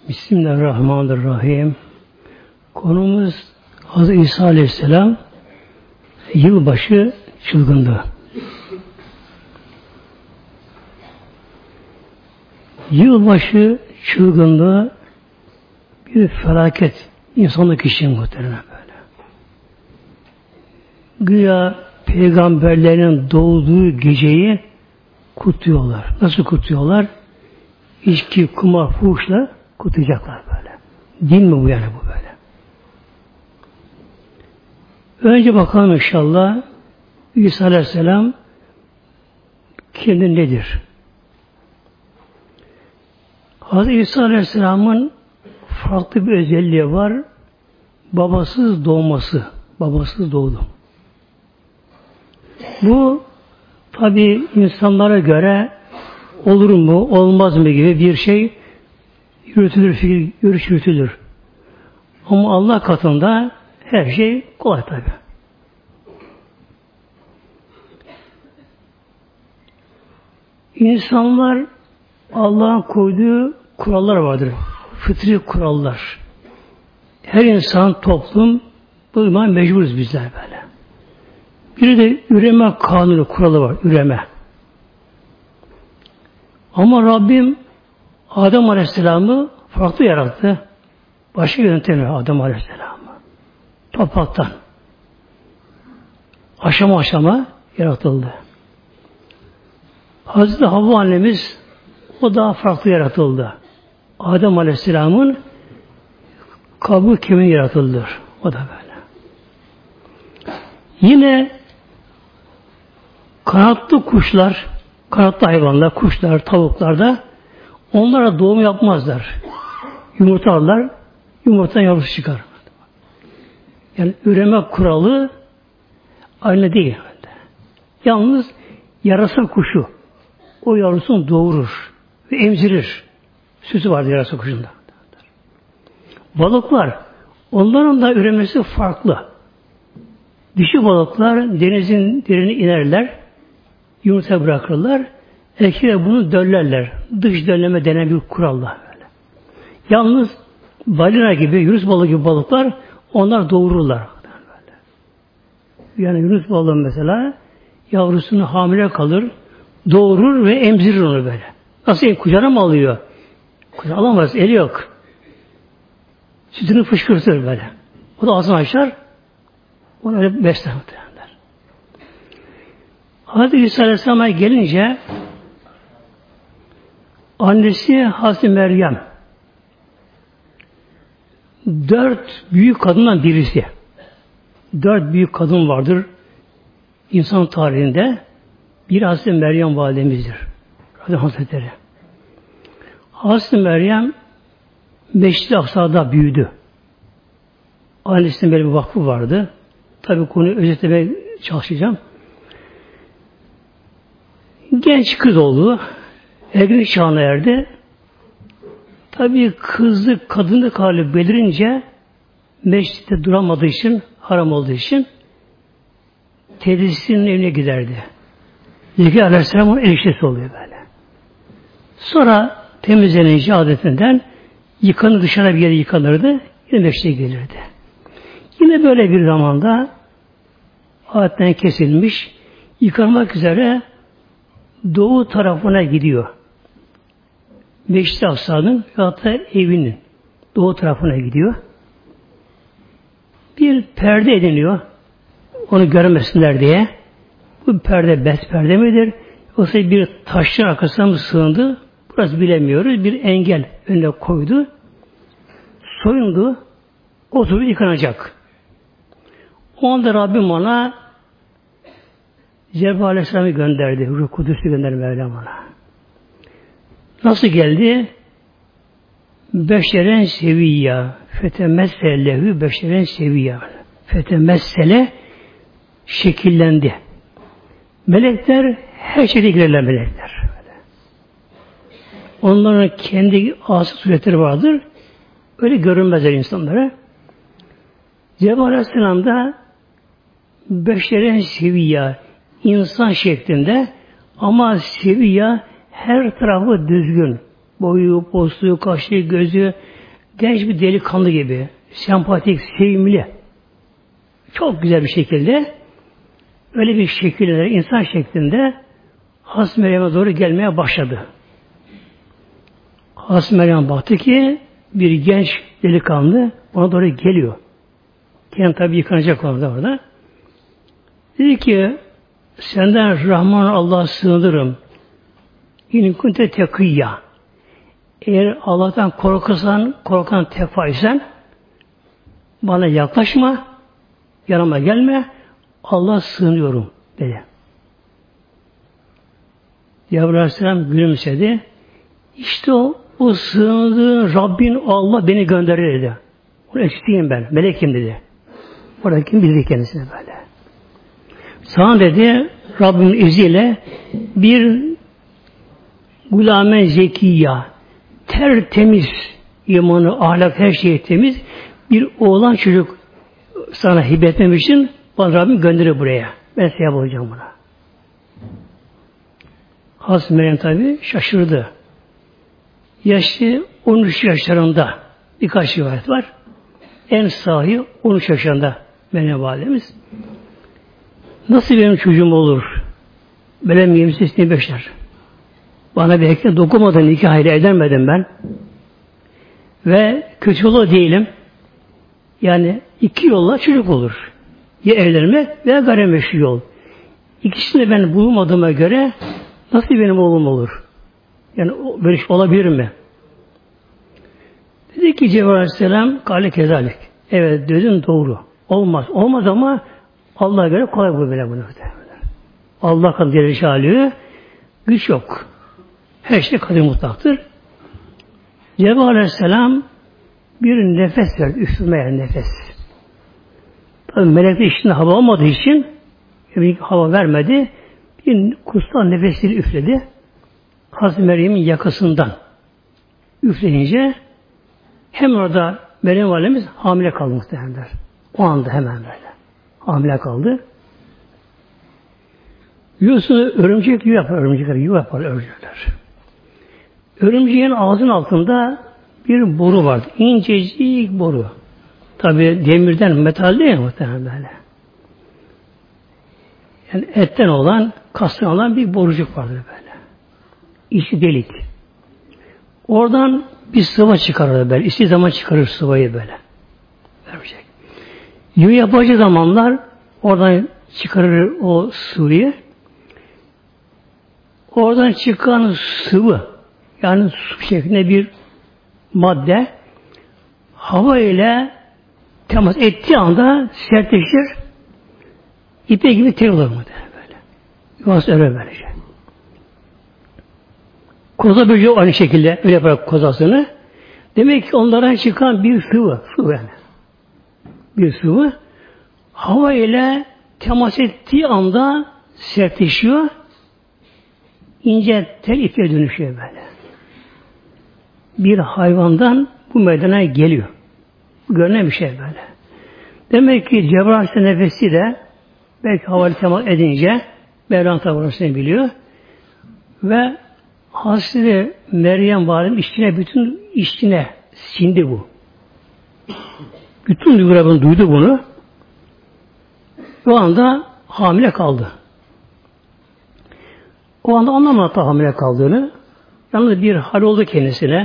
Bismillahirrahmanirrahim. Konumuz Hazreti İsa Aleyhisselam yılbaşı çılgınlığı. Yılbaşı çılgınlığı bir felaket insanlık için muhtemelen böyle. Güya peygamberlerin doğduğu geceyi kutluyorlar. Nasıl kutluyorlar? İçki, kumar, fuhuşla kutlayacaklar böyle. Din mi bu yani bu böyle? Önce bakalım inşallah İsa Aleyhisselam kendi nedir? Hazreti İsa Aleyhisselam'ın farklı bir özelliği var. Babasız doğması. Babasız doğdu. Bu tabi insanlara göre olur mu, olmaz mı gibi bir şey yürütülür, görüş yürütülür. Ama Allah katında her şey kolay tabi. İnsanlar Allah'ın koyduğu kurallar vardır. Fıtri kurallar. Her insan, toplum buna mecburuz bizler böyle. Bir de üreme kanunu, kuralı var. Üreme. Ama Rabbim Adem Aleyhisselam'ı farklı yarattı. Başka yöntemi Adem Aleyhisselam'ı. Topraktan. Aşama aşama yaratıldı. Hazreti Havva annemiz o daha farklı yaratıldı. Adem Aleyhisselam'ın kabuğu kemiği yaratıldı. O da böyle. Yine kanatlı kuşlar, kanatlı hayvanlar, kuşlar, tavuklar da onlara doğum yapmazlar. Yumurtlarlar, yumurtadan yavrusu çıkar. Yani üreme kuralı aynı değil. Yalnız yarasa kuşu o yavrusunu doğurur ve emzirir. Sütü vardır yarasa kuşunda. Balıklar, onların da üremesi farklı. Dişi balıklar denizin derine inerler, yumurta bırakırlar, erkekler bunu döllerler. Dış dölleme denen bir kuralla. Böyle. Yalnız balina gibi, yunus balığı gibi balıklar onlar doğururlar. Böyle. Yani yunus balığı mesela yavrusunu hamile kalır, doğurur ve emzirir onu böyle. Nasıl kucağına mı alıyor? Kucağına alamaz, eli yok. Sütünü fışkırtır böyle. O da ağzını açar, onu öyle besler muhtemelenler. Hazreti İsa Aleyhisselam'a gelince annesi Hazreti Meryem 4 büyük kadından birisi. 4 büyük kadın vardır insan tarihinde. Bir Hazreti Meryem validemizdir. Hazretleri. Hazreti Meryem Meşrid-i Aksa'da büyüdü. Annesinin böyle bir vakfı vardı. Tabii konuyu özetlemeye çalışacağım. Genç kız oldu. Ergenlik çağına erdi. Tabii kızlık, kadınlık hali belirince meşritte duramadığı için, haram olduğu için teyzesinin evine giderdi. Zekeriya Aleyhisselam'ın eniştesi oluyor böyle. Sonra temizlenince adetinden yıkanır, dışarı bir yere yıkanırdı. Yine meşrite gelirdi. Yine böyle bir zamanda adetten kesilmiş, yıkanmak üzere doğu tarafına gidiyor. Meşrid-i Aksa'nın hatta evinin doğu tarafına gidiyor. Bir perde ediniyor. Onu görmesinler diye. Bu perde bez perde midir? Yoksa bir taşın arkasına mı sığındı? Burası bilemiyoruz. Bir engel önüne koydu. Soyundu. Oturup yıkanacak. O anda Rabbim ona Cebrail Aleyhisselam'ı gönderdi. Ruh Kudüs'ü gönderdi Mevlam ona. Nasıl geldi? Beşeren seviyya. Fetemesselehü beşeren seviyya. Fetemessele şekillendi. Melekler her şeyde girerler melekler. Onların kendi asıl suretleri vardır. Öyle görünmezler insanlara. Cebrail Aleyhisselam da beşeren seviyya insan şeklinde ama seviyya her tarafı düzgün, Boyu, postu, kaşı, gözü genç bir delikanlı gibi. Sempatik, sevimli. Çok güzel bir şekilde öyle bir şekilde, insan şeklinde Hazreti Meryem'e doğru gelmeye başladı. Hazreti Meryem baktı ki bir genç delikanlı ona doğru geliyor. Kendi tabi yıkanacak orada. Dedi ki senden Rahman Allah'a sığınırım. İn kunte tekiyya. Eğer Allah'tan korkan tekvaysen bana yaklaşma, yanıma gelme, Allah'a sığınıyorum dedi. Cebrail Aleyhisselam gülümsedi. İşte o sığındığın Rabbin Allah beni gönderir dedi. Onu eksilteyim ben, melekim dedi. Orada kim bildi kendisine böyle. Sana dedi Rabbimin izniyle bir gulamen zekiyya, tertemiz, imanı, ahlak, her şey temiz bir oğlan çocuk sana hibe etmem için bana Rabbim gönderir buraya. Ben sevap olacağım buna. Hazreti Meryem tabi şaşırdı. Yaşı 13 yaşlarında birkaç rivayet var. En sahi 13 yaşında Meryem Validemiz. Nasıl benim çocuğum olur? Benim 28-25'ler. Bana belki dokunmadan nikah edermedim ben. Ve kötü yola değilim. Yani iki yolla çocuk olur. Ya evlenme veya gayrimeşru yol. İkisini ben bulmadığıma göre nasıl benim oğlum olur? Yani böyle şey olabilir mi? Dedi ki Cebrail Aleyhisselam kâle kezalik. Evet dedin doğru. Olmaz. Olmaz ama Allah'a göre kolay bu böyle bunu. Allah kadar Celle güç yok. Her şey kadir mutlaktır. Cebrail Aleyhisselam bir nefes verdi. Üfürmeye nefes. Tabi melekler içinde hava olmadığı için bir hava vermedi. Bir kutsal nefesleri üfledi. Hazreti Meryem'in yakasından üfleyince hem orada Meryem Validemiz hamile kaldı muhtemelen. O anda hemen böyle. Hamile kaldı. Biliyorsunuz örümcek yuva yapar, örümcekler yuva yapar örümcekler. Örümceğin ağzının altında bir boru vardı. İncecik boru. Tabi demirden, metal değil muhtemelen böyle. Yani etten olan, kastan olan bir borucuk vardı böyle. İçi delik. Oradan bir sıvı çıkarır böyle. İstediği zaman çıkarır sıvayı böyle. Örümcek. Yuva yapacağı zamanlar oradan çıkarır o sıvıyı. Oradan çıkan sıvı yani su şeklinde bir madde hava ile temas ettiği anda sertleşir. İpe gibi tel olur mu böyle. Yuvası öyle böylece. Koza böceği aynı şekilde öyle yaparak kozasını. Demek ki onlardan çıkan bir sıvı yani. Bir sıvı hava ile temas ettiği anda sertleşiyor. İnce tel ipe dönüşüyor böyle. Bir hayvandan bu meydana geliyor. Bu görünen bir şey böyle. Demek ki Cebrail Aleyhisselam nefesi de belki havayla temas edince Mevlam tabi biliyor. Ve Hazreti Meryem Validem bütün içine sindi bu. Bütün duygular duydu bunu. O anda hamile kaldı. O anda anlamadı hamile kaldığını. Yalnız bir hal oldu kendisine.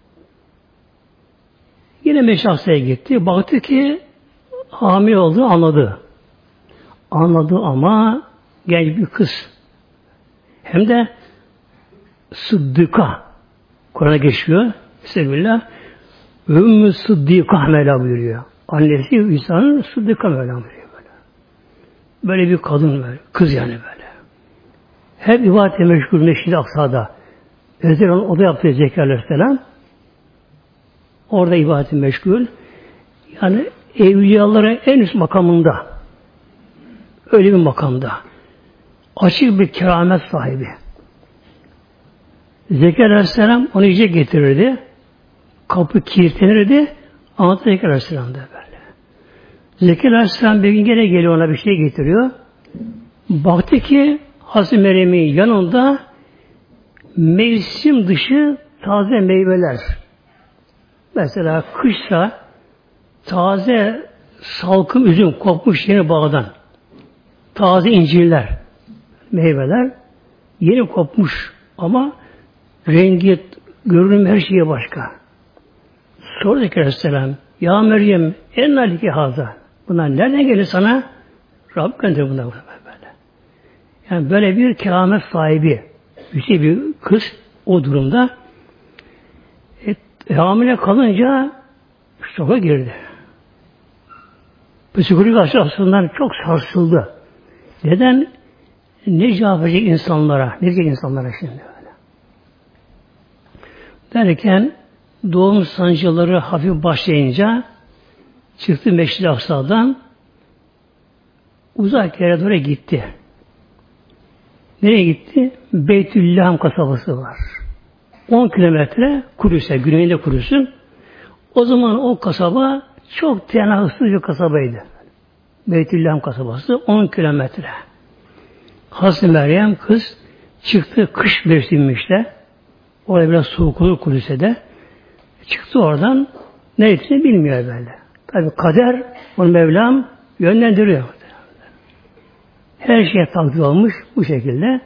Yine meşahsaya gitti. Baktı ki hamile olduğunu anladı. Anladı ama genç bir kız. Hem de Sıddıka. Kur'an'a geçiyor. Bismillah. Ümmü Sıddika Mevla buyuruyor. Annesi İsa'nın Sıddıka Mevla buyuruyor böyle. Böyle bir kadın böyle. Kız yani böyle. Hep ibadete meşgul Meşrid-i Aksa'da. Özel olan oda yaptı Zekeriya Aleyhisselam. Orada ibadete meşgul. Yani evliyaların en üst makamında. Öyle bir makamda. Açık bir keramet sahibi. Zekeriya Aleyhisselam onu yiyecek getirirdi. Kapı kilitlenirdi. Anlatı Zekeriya Aleyhisselam'da böyle. Zekeriya Aleyhisselam bir gün gene geliyor ona bir şey getiriyor. Baktı ki Hazreti Meryem'in yanında mevsim dışı taze meyveler. Mesela kışsa taze salkım üzüm kopmuş yeni bağdan. Taze incirler, meyveler yeni kopmuş ama rengi, görünüm her şeye başka. Sordu Aleyhisselam, ya Meryem ennalike haza. Bunlar nereden gelir sana? Rabbim gönderdi bunlar böyle. Yani böyle bir keramet sahibi, yüksek bir kız o durumda hamile kalınca şoka girdi. Psikolojik açısından çok sarsıldı. Neden? Ne cevap verecek insanlara? Ne diyecek insanlara şimdi böyle? Derken doğum sancıları hafif başlayınca çıktı Meşri Aksa'dan uzak yere doğru gitti. Nereye gitti? Beytüllaham kasabası var. 10 kilometre Kudüs'e, güneyinde Kudüs'ün. O zaman o kasaba çok tenasız bir kasabaydı. Beytüllaham kasabası 10 kilometre. Hazreti Meryem kız çıktı, kış mevsimiymiş. Orada biraz soğuk olur Kudüs'e de. Çıktı oradan, neresini bilmiyor böyle. Tabi kader, onu Mevlam yönlendiriyor. Her şeye takdir olmuş bu şekilde.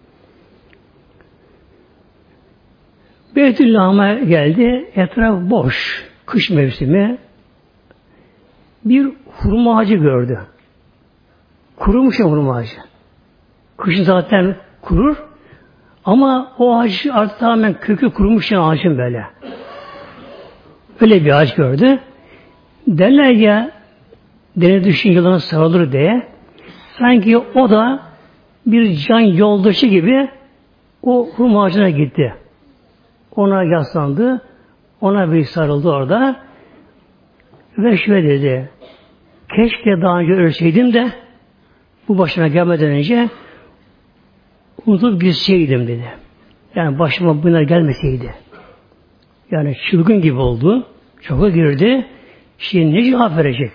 Beytüllahim'e geldi, etraf boş, kış mevsimi. Bir hurma ağacı gördü. Kurumuş ya hurma ağacı. Kışın zaten kurur ama o ağaç artık tamamen kökü kurumuş ya ağacın böyle. Öyle bir ağaç gördü. Derler ya deniz düşün yılana sarılır diye. Sanki o da bir can yoldaşı gibi o hurma ağacına gitti. Ona yaslandı. Ona bir sarıldı orada. Ve şöyle dedi. Keşke daha önce ölseydim de bu başıma gelmeden önce unutup gitseydim dedi. Yani başıma bunlar gelmeseydi. Yani çılgın gibi oldu. Şoka girdi. Şimdi ne cevap verecek?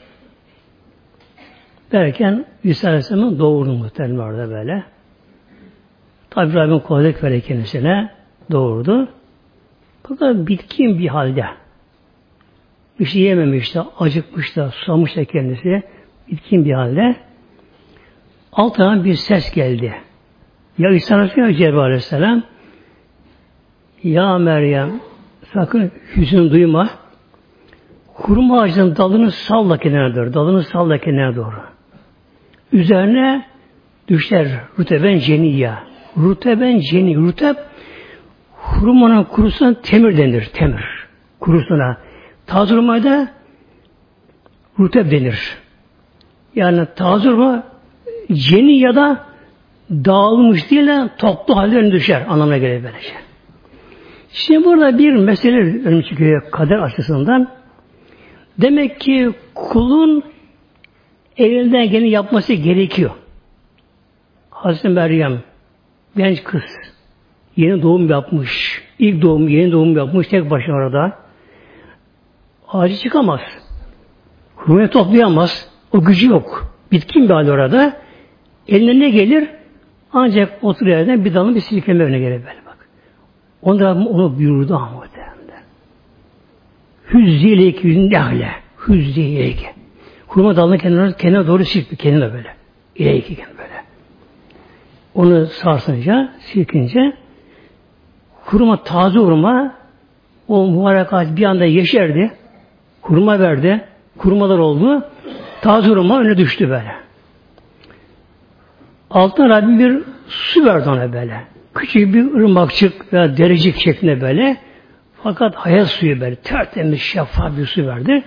Derken İsa Aleyhisselam'ın doğurdu muhtemelen orada böyle. Tabi Rabbim kolaylık verdi kendisine. Doğurdu. Fakat bitkin bir halde. Bir şey yememiş de, acıkmış da, susamış da kendisi. Bitkin bir halde. Altından bir ses geldi. Ya İsa Aleyhisselam ya Cebrail Aleyhisselam, ya Meryem sakın hüzün duyma. Hurma ağacının dalını salla kenara doğru. Dalını salla kenara doğru. Üzerine düşer ruteben ceniyya. Ruteben ceni. Ruteb hurmanın kurusuna temir denir. Temir. Kurusuna. Taze hurmaya da ruteb denir. Yani taze hurma ceniyya da dağılmış değil de toplu halde düşer. Anlamına gelir böylece. Şimdi burada bir mesele önüme çıkıyor kader açısından. Demek ki kulun elinden geleni yapması gerekiyor. Hazreti Meryem genç kız yeni doğum yapmış. İlk doğum, yeni doğum yapmış tek başına orada. Ağacı çıkamaz. Hurmayı toplayamaz. O gücü yok. Bitkin bir halde orada. Eline ne gelir? Ancak otur yerden bir dalın bir silkeme önüne gelir böyle bak. Onlar onu buyurdu ama Hüzzileyke yüzünde Hüzzileyke. Hurma dalını kenara doğru silkti. Kendine böyle. İleyke böyle. Onu sarsınca, silkince hurma, taze hurma o mübarek ağaç bir anda yeşerdi. Hurma verdi. Hurmalar oldu. Taze hurma önüne düştü böyle. Altına Rabbim bir su verdi ona böyle. Küçük bir ırmakçık veya derecik şeklinde böyle. Fakat hayat suyu böyle tertemiz, şeffaf bir su verdi.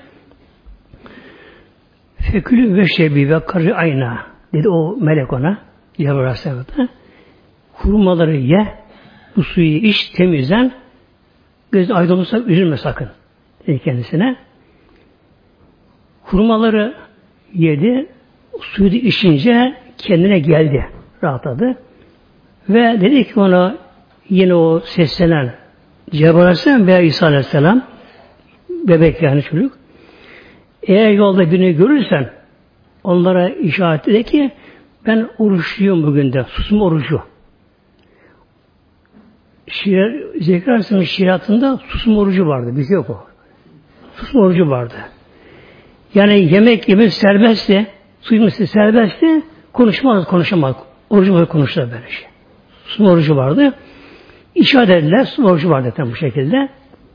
Fekülü ve şebi ve karı ayna dedi o melek ona. Cebrail Aleyhisselam'a. Hurmaları ye, bu suyu iç, temizlen. Gözün aydın olursa üzülme sakın. Dedi kendisine. Hurmaları yedi, suyu da içince kendine geldi, rahatladı. Ve dedi ki ona yine o seslenen Cebrail Aleyhisselam veya İsa Aleyhisselam bebek yani çocuk. Eğer yolda birini görürsen onlara işaret de, ki ben oruçluyum bugün de. Susma orucu. Zekeriya Aleyhisselam'ın şeriatında susma orucu vardı. Bizde yok o. Susma orucu vardı. Yani yemek serbestti, su içmesi serbestti, konuşamaz. Orucu konuştular böyle şey. Susma orucu vardı. İşaret ettiler, susma orucu vardı bu şekilde.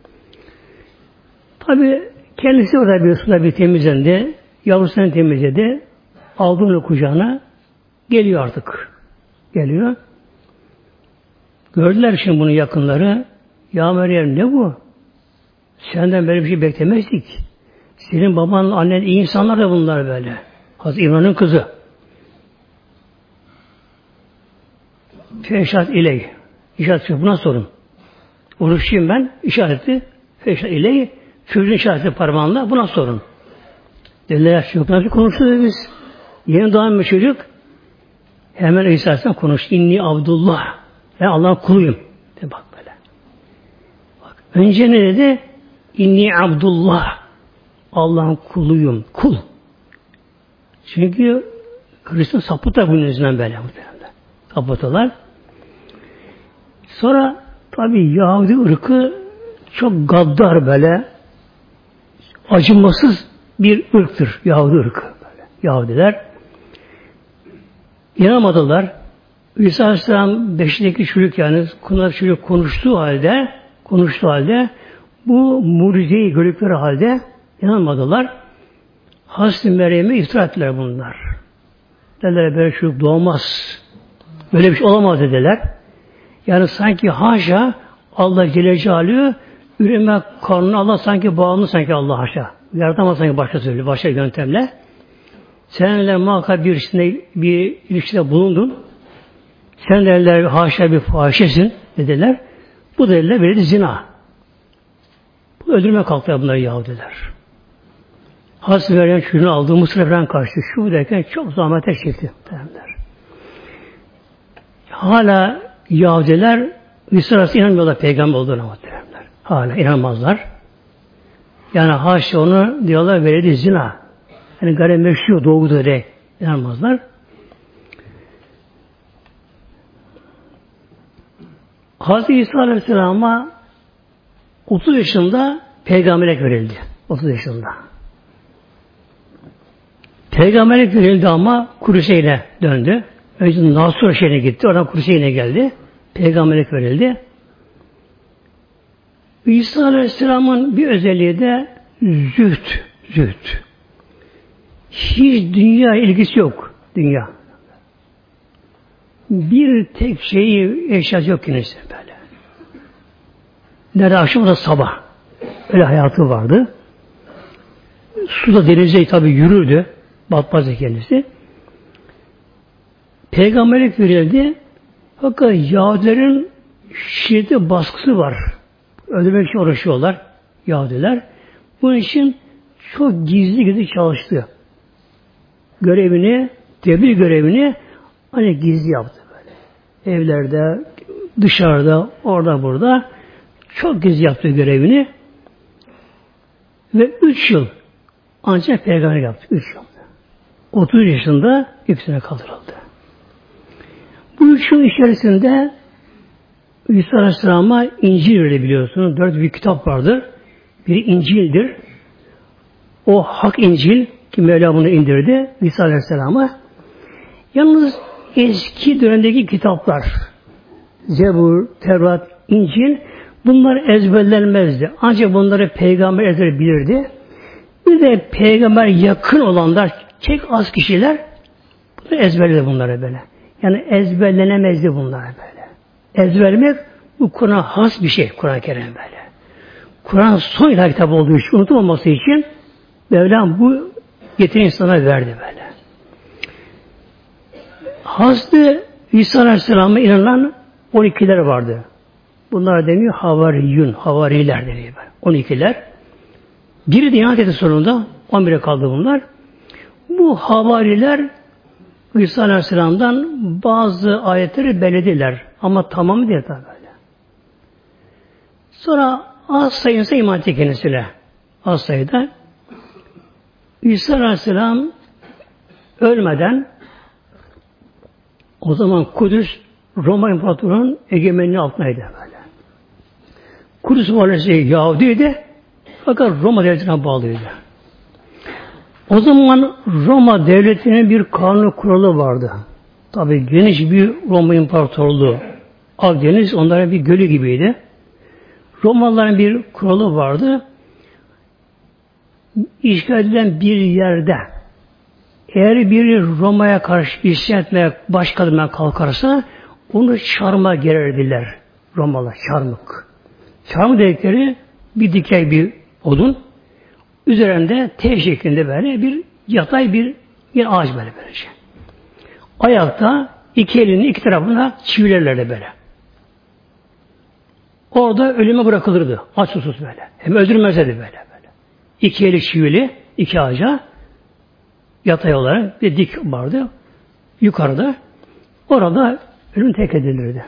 Tabi kendisi orada bir suda bir temizlendi, yavrusunu temizledi, aldı onu kucağına, geliyor artık. Geliyor. Gördüler şimdi bunun yakınları. Ya Meryem ne bu? Senden böyle bir şey beklemezdik. Senin baban, annen iyi insanlar da bunlar böyle. Hazreti İmran'ın kızı. Feşat iley. İşaret ediyor. Buna sorun. Oruçluyum ben. İşareti. Feşat iley. Çocuğun işareti parmağında. Buna sorun. Dediler çocuk nasıl konuşuyoruz biz? Yeni doğan bir çocuk. Hemen İsa Aleyhisselam konuştu. İnni Abdullah. Ben Allah'ın kuluyum. De bak böyle. Bak. Önce ne dedi? İnni Abdullah. Allah'ın kuluyum. Kul. Çünkü Hristiyan sapıtlar bunun yüzünden böyle. Sapıtırlar. Sonra tabi Yahudi ırkı çok gaddar böyle acımasız bir ırktır. Yahudi ırkı. Böyle. Yahudiler inanamadılar. İsa Aleyhisselam beşindeki çocuk yani çocuk konuştuğu halde bu mucizeyi gördükleri halde inanmadılar. Hazreti Meryem'e iftira ettiler bunlar. Dediler böyle çocuk doğmaz. Böyle bir şey olamaz dediler. Yani sanki haşa Allah Celle Celaluhu üreme karnına Allah sanki bağımlı sanki Allah haşa. Yaratamaz sanki başka türlü, başka yöntemle. Seninle muhakkak bir ilişkide bulundun. Sen derler haşa bir fahişesin dediler. Bu derler böyle zina. Bu öldürme kalktılar bunları Yahudiler. Hazreti Meryem çocuğunu aldığı Mısır'a karşı şu derken çok zahmete çekti derler. Hala Yahudiler İsa Aleyhisselam'a inanmıyorlar peygamber olduğuna muhteremler. Hala inanmazlar. Yani haşa onu diyorlar veledi zina. Yani gayrimeşru doğudur diye inanmazlar. Hazreti İsa Aleyhisselam'a 30 yaşında peygamberlik verildi. 30 yaşında. Peygamberlik verildi ama Kureyş'e döndü. Önce Nasur şehrine gitti. Oradan Kureyş'e geldi. Peygamberlik verildi. İsa Aleyhisselam'ın bir özelliği de zühd. Hiç dünya ilgisi yok. Dünya. Bir tek şeyi eşyası yok kendisi böyle. Nerede akşam da sabah. Öyle hayatı vardı. Suda denize tabi yürürdü. Batmazdı kendisi. Peygamberlik verildi. Fakat Yahudilerin şiddetli baskısı var. Öldürmek için uğraşıyorlar Yahudiler. Bunun için çok gizli çalıştı. Tebliğ görevini hani gizli yaptı böyle. Evlerde, dışarıda, orada burada çok gizli yaptı görevini. Ve 3 yıl ancak peygamber yaptı. 3 yıl. 30 yaşında hepsine kaldırıldı. Bu 3 yıl içerisinde İsa Aleyhisselam'a İncil verildi biliyorsunuz. 4 büyük kitap vardır. Biri İncil'dir. O Hak İncil ki Mevla bunu indirdi İsa Aleyhisselam'a. Yalnız eski dönemdeki kitaplar Zebur, Tevrat, İncil bunlar ezberlenmezdi. Ancak bunları peygamber ezber bilirdi. Bir de peygamber yakın olanlar çok az kişiler ezberledi bunları böyle. Yani ezberlenemezdi bunlar böyle. Ezberlemek bu Kur'an'a has bir şey Kur'an-ı Kerim böyle. Kur'an son ilahi kitabı olduğu için unutulmaması için Mevlam bu yeteneği insana verdi böyle. Hazreti İsa Aleyhisselam'a inanılan 12'ler vardı. Bunlar deniyor havariyun, havariler deniyor. 12'ler. Biri de ihanet etti sonunda. 11'e kaldı bunlar. Bu havariler İsa Aleyhisselam'dan bazı ayetleri belediler. Ama tamamı değil tabi böyle. Sonra az sayınsa iman etti kendisine. Az sayıda. İsa Aleyhisselam ölmeden o zaman Kudüs Roma İmparatorluğu'nun egemenliği altındaydı böyle. Kudüs valisi Yahudiydi fakat Roma devletine bağlıydı. O zaman Roma devletinin bir kanun kuralı vardı. Tabi geniş bir Roma İmparatorluğu. Akdeniz onlara bir gölü gibiydi. Romalıların bir kuralı vardı. İşgal edilen bir yerde eğer biri Roma'ya karşı isyan etmeye başkaldırmaya kalkarsa onu çarmıha gererdiler. Romalılar çarmık. Çarmık dedikleri bir dikey bir odun. Üzerinde T şeklinde böyle bir yatay bir ağaç böylece. Ayakta iki elini iki tarafına çivilerlerdi böyle. Orada ölüme bırakılırdı. Aç susuz böyle. Hem öldürmezlerdi böyle. İki eli çivili, iki ağaca yatay olarak bir dik vardı. Yukarıda. Orada ölüm tek edilirdi.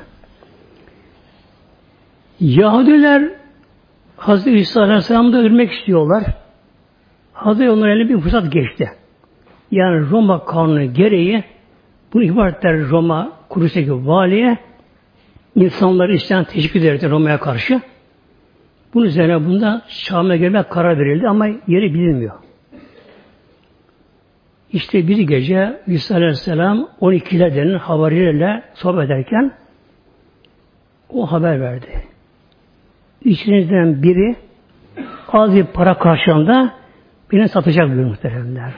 Yahudiler Hazreti İsa Aleyhisselam'da ölmek istiyorlar. Hazreti onların eline bir fırsat geçti. Yani Roma kanunu gereği bunu ihbar ettiler Roma Kudüs'teki valiye insanları isyan teşvik ederdi Roma'ya karşı. Bunun üzerine bunda Şam'a gelmek karar verildi ama yeri bilinmiyor. İşte bir gece İsa Aleyhisselam 12'lerden havarilerle sohbet ederken o haber verdi. İçinizden biri az bir para karşılığında beni satacak buyuruyor muhteremler.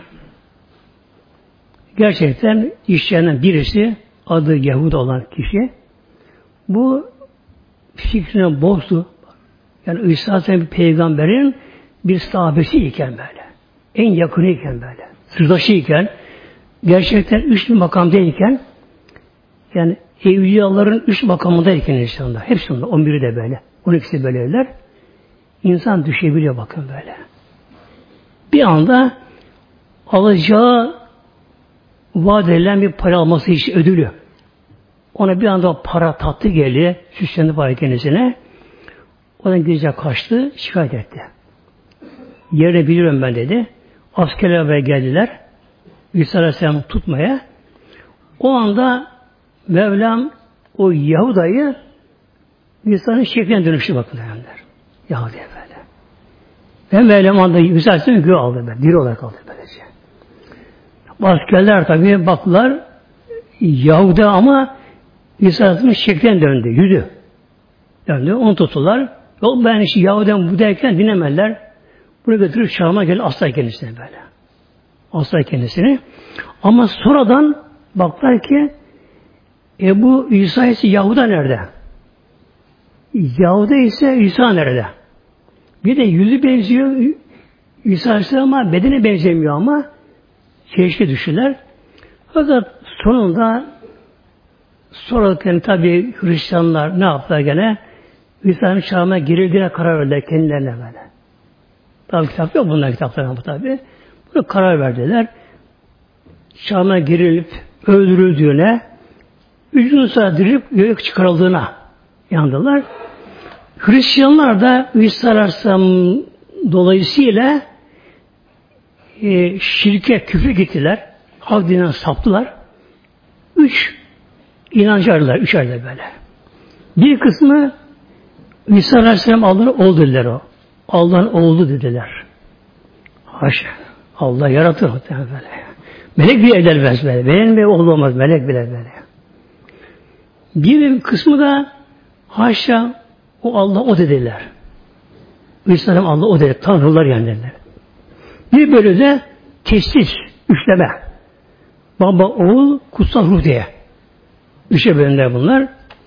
Gerçekten işçilerinden birisi adı Yahudi olan kişi bu fikrini bozdu. Yani İsa Aleyhisselam bir peygamberin bir sahabesi iken böyle. En yakını iken böyle. Sırdaşı iken gerçekten üç bir makamdayken yani evliyaların üç makamındayken insanlar. Hepsi onlar. 11'i de böyle. 12'si böyleler. İnsan düşebiliyor bakın böyle. Bir anda alacağı vaat edilen bir para alması için ödülü. Ona bir anda para tatlı geldi. Süslendi para kendisine. Oradan gidince kaçtı. Şikayet etti. Yerini biliyorum ben dedi. Askerler ve geldiler. İsa Aleyhisselam'ı tutmaya. O anda Mevlam o Yahuda'yı İsa'nın şekline dönüştü bakın derler. Yahudi böyle. Ve Mevlam anda İsa Aleyhisselam'ı göğe aldı böyle. Diri olarak aldı böylece. Askerler tabii baktılar Yahuda ama İsa Aleyhisselam'ın şekline döndü. Yüzü. Döndü. Onu tuttular. Yok ben işte Yahudi'den bu derken dinlemediler. Bunu götürüp Şam'a geldi asla kendisine böyle. Asla kendisini. Ama sonradan baktılar ki bu İsa ise Yahuda nerede? Yahuda ise İsa nerede? Bir de yüzü benziyor İsa Aleyhisselam'a bedene benzemiyor ama çelişki düştüler. Fakat sonunda sonradan tabi Hristiyanlar ne yaptılar gene? İsa'nın Şam'a girildiğine karar verdiler kendilerine böyle. Tabi kitap yok bunlar kitaplarına bu tabi. Bunu karar verdiler. Şam'a girilip öldürüldüğüne, 3 gün sonra dirilip göğe çıkarıldığına yandılar. Hristiyanlar da İsa Aleyhisselam dolayısıyla şirke, küfre gittiler. Hak dininden saptılar. 3 inancı aradılar. 3 ayda böyle. Bir kısmı İsa Aleyhisselam Allah'ın oğlu dediler o. Allah'ın oğlu dediler. Haşa. Allah yaratır muhtemelen böyle. Melek bile edermez böyle. Benim bir oğlu olmaz. Melek bile böyle. Bir kısmı da haşa o Allah o dediler. İsa Aleyhisselam Allah o dedi. Tanrılar yani dediler. Bir bölü de teslis, üçleme. Baba, oğul, kutsal ruh diye. Üçe bölümler bunlar.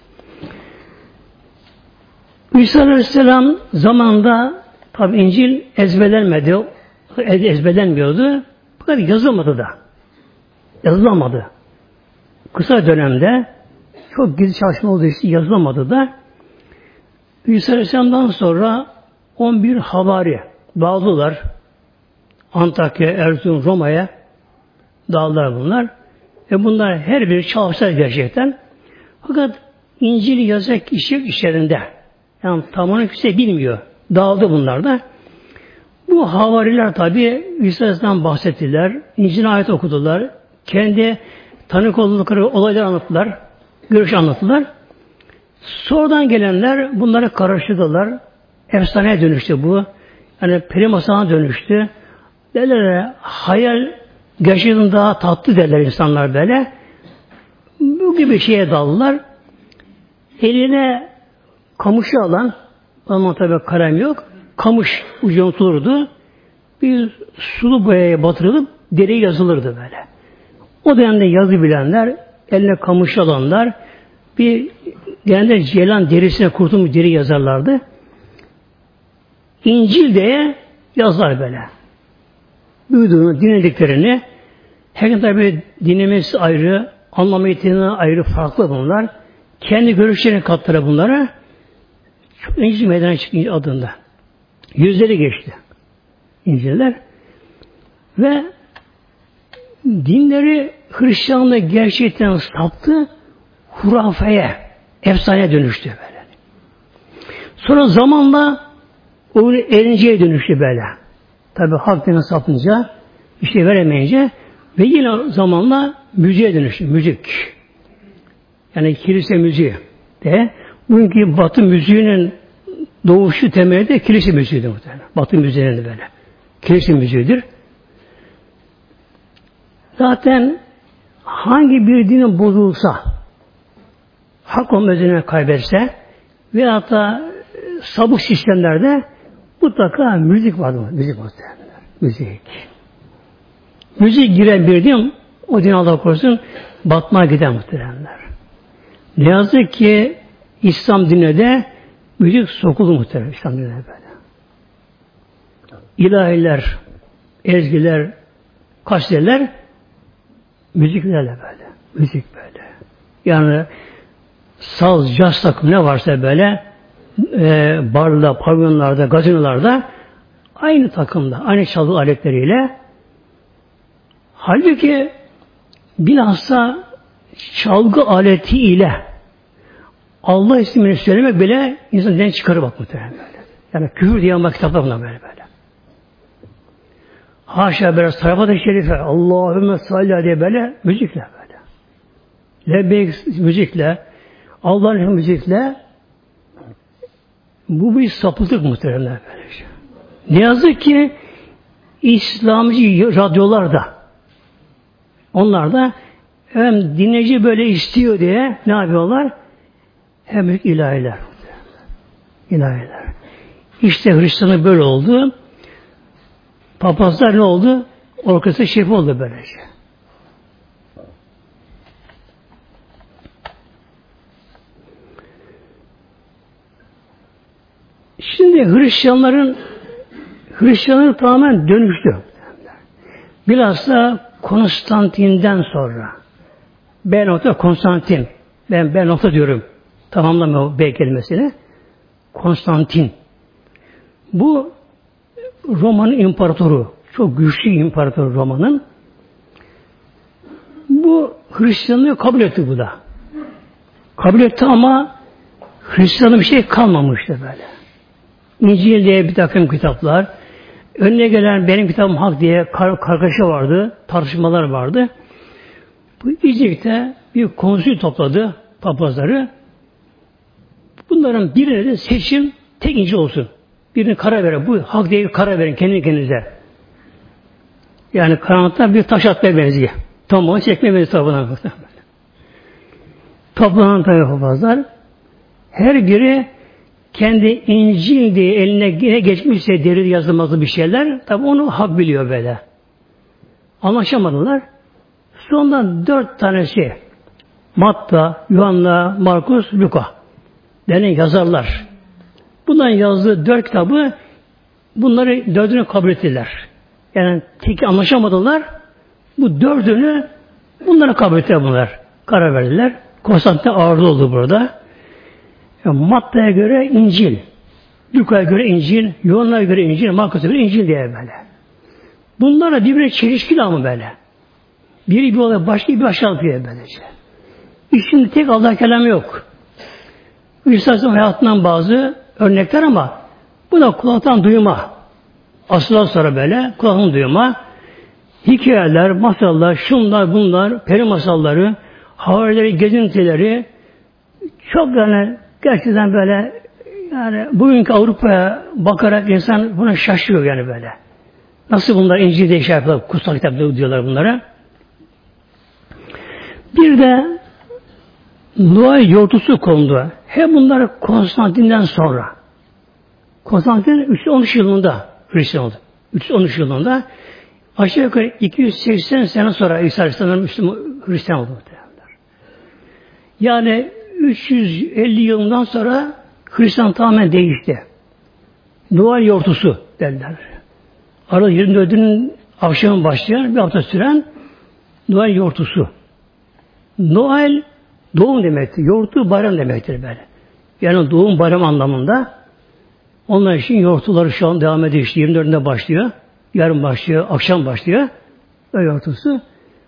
İsa Aleyhisselam zamanında tabi İncil ezberlenmedi. Ezberlenmiyordu. Fakat yazılmadı da. Yazılamadı. Kısa dönemde çok gizli çalışma olduğu için yazılamadı da İsa Aleyhisselam'dan sonra 11 havari dağıldılar. Antakya, Erzurum, Roma'ya dağıldılar bunlar. Ve bunlar her biri çalıştılar gerçekten. Fakat İncil'i yazacak kişi yok işlerinde. Yani tamamını kimse bilmiyor. Dağıldı bunlar da. Bu havariler tabi İsa Aleyhisselam'dan bahsettiler. İncil'e ayet okudular. Kendi tanık oldukları olayları anlattılar. Görüş anlattılar. Sonradan gelenler bunları karıştırdılar. efsaneye dönüştü bu. Yani peri masalına dönüştü. Derler hayal gerçekten daha tatlı derler insanlar böyle. Bu gibi şeye daldılar. Eline kamışı alan, ama tabi kalem yok, kamış ucu unutulurdu. Bir sulu boyaya batırılıp deriye yazılırdı böyle. O dönemde yazı bilenler, eline kamışı alanlar, bir genelde ceylan derisine kurtulmuş deri yazarlardı. İncil diye yazar böyle. Duyduğunu, dinlediklerini, herkesin tabi dinlemesi ayrı, anlama yeteneği ayrı, farklı bunlar. Kendi görüşlerini kattılar bunlara. Çok İncil meydana çıktı adında. Yüzleri geçti. İncil'ler. Ve dinleri Hristiyanlığı gerçekten saptı, hurafeye, efsaneye dönüştü böyle. Sonra zamanla o eğlenceye dönüştü böyle. Tabi halk dine sapınca, bir şey veremeyince ve yine zamanla müziğe dönüştü. Müzik. Yani kilise müziği de. Bugünkü Batı müziğinin doğuşu temeli de kilise müziğidir muhtemelen. Batı müziğinin de böyle. Kilise müziğidir. Zaten hangi bir dinin bozulsa, hak olma özelliğini kaybetse veyahut da sabık sistemlerde mutlaka müzik vardır. Müzik muhtemelen. Müzik. Müzik giren bir din, o din Allah korusun, batmaya gider muhtemelenler. Ne yazık ki İslam dinine de müzik sokuldu muhtemelen. İslam dinine böyle. İlahiler, ezgiler, kasideler müziklerle böyle. Müzik böyle. Yani saz, caz takım ne varsa böyle barda, pavyonlarda, gazinolarda aynı takımda, aynı çalgı aletleriyle. Halbuki bilhassa çalgı aletiyle Allah ismini söylemek bile insan dinden çıkarır bak muhtemelen böyle. Yani küfür diye ama kitaplar bunlar böyle. Haşa böyle sayfada şerife Allahümme salli diye böyle müzikle böyle. Lebbeyk müzikle Allah'ın müzikle bu bir sapıklık muhtemelen böyle. Ne yazık ki İslamcı radyolarda onlar da hem dinleyici böyle istiyor diye ne yapıyorlar? Hem ilahiler. İlahiler. İşte Hristiyanlık böyle oldu. Papazlar ne oldu? Orkestra şefi oldu böylece. Şimdi Hristiyanların tamamen dönüştü. Bilhassa Konstantin'den sonra Konstantin ben diyorum tamamlamıyor o B kelimesini. Konstantin. Bu Roma'nın imparatoru. Çok güçlü imparator Roma'nın. Bu Hristiyanlığı kabul etti bu da. Kabul etti ama Hristiyanlığı bir şey kalmamıştı böyle. İncil diye bir takım kitaplar, önüne gelen benim kitabım hak diye kargaşa vardı, tartışmalar vardı. Bu İznik'te bir konsül topladı papazları. Bunların birine de seçim tek İncil olsun. Birini karar verin. Bu hak diye karar verin kendi kendinize. Yani karanlıkta bir taş atmaya benziyor. Tam onu çekmeye benziyor. Toplanan tabi papazlar her biri kendi İncil diye eline geçmişse deri yazılmazı bir şeyler tabi onu hak biliyor böyle. Anlaşamadılar. Sonunda 4 tanesi Matta, Yuhanna, Markus, Luka denen yazarlar. Bunların yazdığı 4 kitabı bunları 4'ünü kabul ettiler. Yani tek anlaşamadılar. Bu 4'ünü bunları kabul ettiler bunlar. Karar verdiler. Konstantin ağırlığı oldu burada. Yani Matta'ya göre İncil, Luka'ya göre İncil, Yuhanna'ya göre İncil, Markus'a göre İncil diye böyle. Bunlarla birbirine çelişkili ama böyle. Biri bir olay başka bir aşağı yapıyor böylece. İşin tek Allah kelamı yok. İsa'nın hayatından bazı örnekler ama bu da kulaktan duyma. Asıldan sonra böyle kulaktan duyma. Hikayeler, masallar, şunlar bunlar, peri masalları, havarileri, gezintileri çok yani gerçekten böyle Yani bugünkü Avrupa'ya bakarak insan buna şaşırıyor yani böyle. Nasıl bunlar İncil'de şey yapıyorlar, kutsal kitapta diyorlar bunlara. Bir de Noel yortusu kondu. Hem bunlar Konstantin'den sonra. Konstantin 313 yılında Hristiyan oldu. 313 yılında aşağı yukarı 280 sene sonra İsa Aleyhisselam Müslüman Hristiyan oldu. Yani 350 yılından sonra Hristiyan tamamen değişti. Noel yortusu derler. Aralık 24'ünün akşamı başlayan bir hafta süren Noel yortusu. Noel doğum demektir. Yortu bayram demektir böyle. Yani doğum bayram anlamında. Onlar için yortuları şu an devam ediyor. İşte 24'ünde başlıyor. Yarın başlıyor. Akşam başlıyor. O yortusu.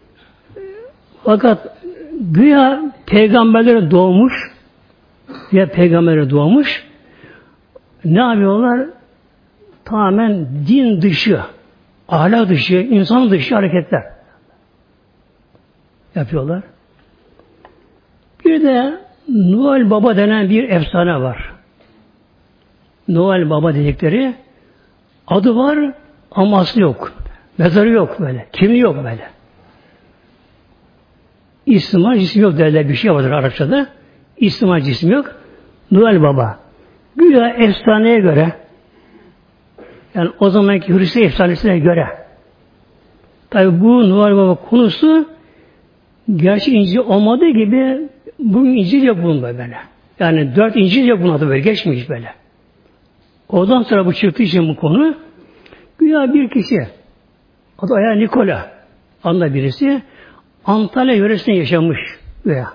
Fakat güya peygamberlere doğmuş. Güya peygamberlere doğmuş. Ne yapıyorlar? Tamamen din dışı, ahlak dışı, insan dışı hareketler yapıyorlar. Bir de Noel Baba denen bir efsane var. Noel Baba dedikleri adı var ama aslı yok. Mezarı yok böyle. Kimi yok böyle. İsim var, cisim yok derler bir şey vardır Arapçada. İsim var, cisim yok. Noel Baba. Güya efsaneye göre yani o zamanki Hristiyan efsanesine göre tabi bu Noel Baba konusu gerçi İncil olmadığı gibi bugün İncil yok bunda böyle. Yani 4 İncil yok bunda böyle. Geçmiş böyle. Ondan sonra bu çıktığı için bu konu güya bir kişi adı Aya Nikola adında birisi Antalya yöresinde yaşamış veya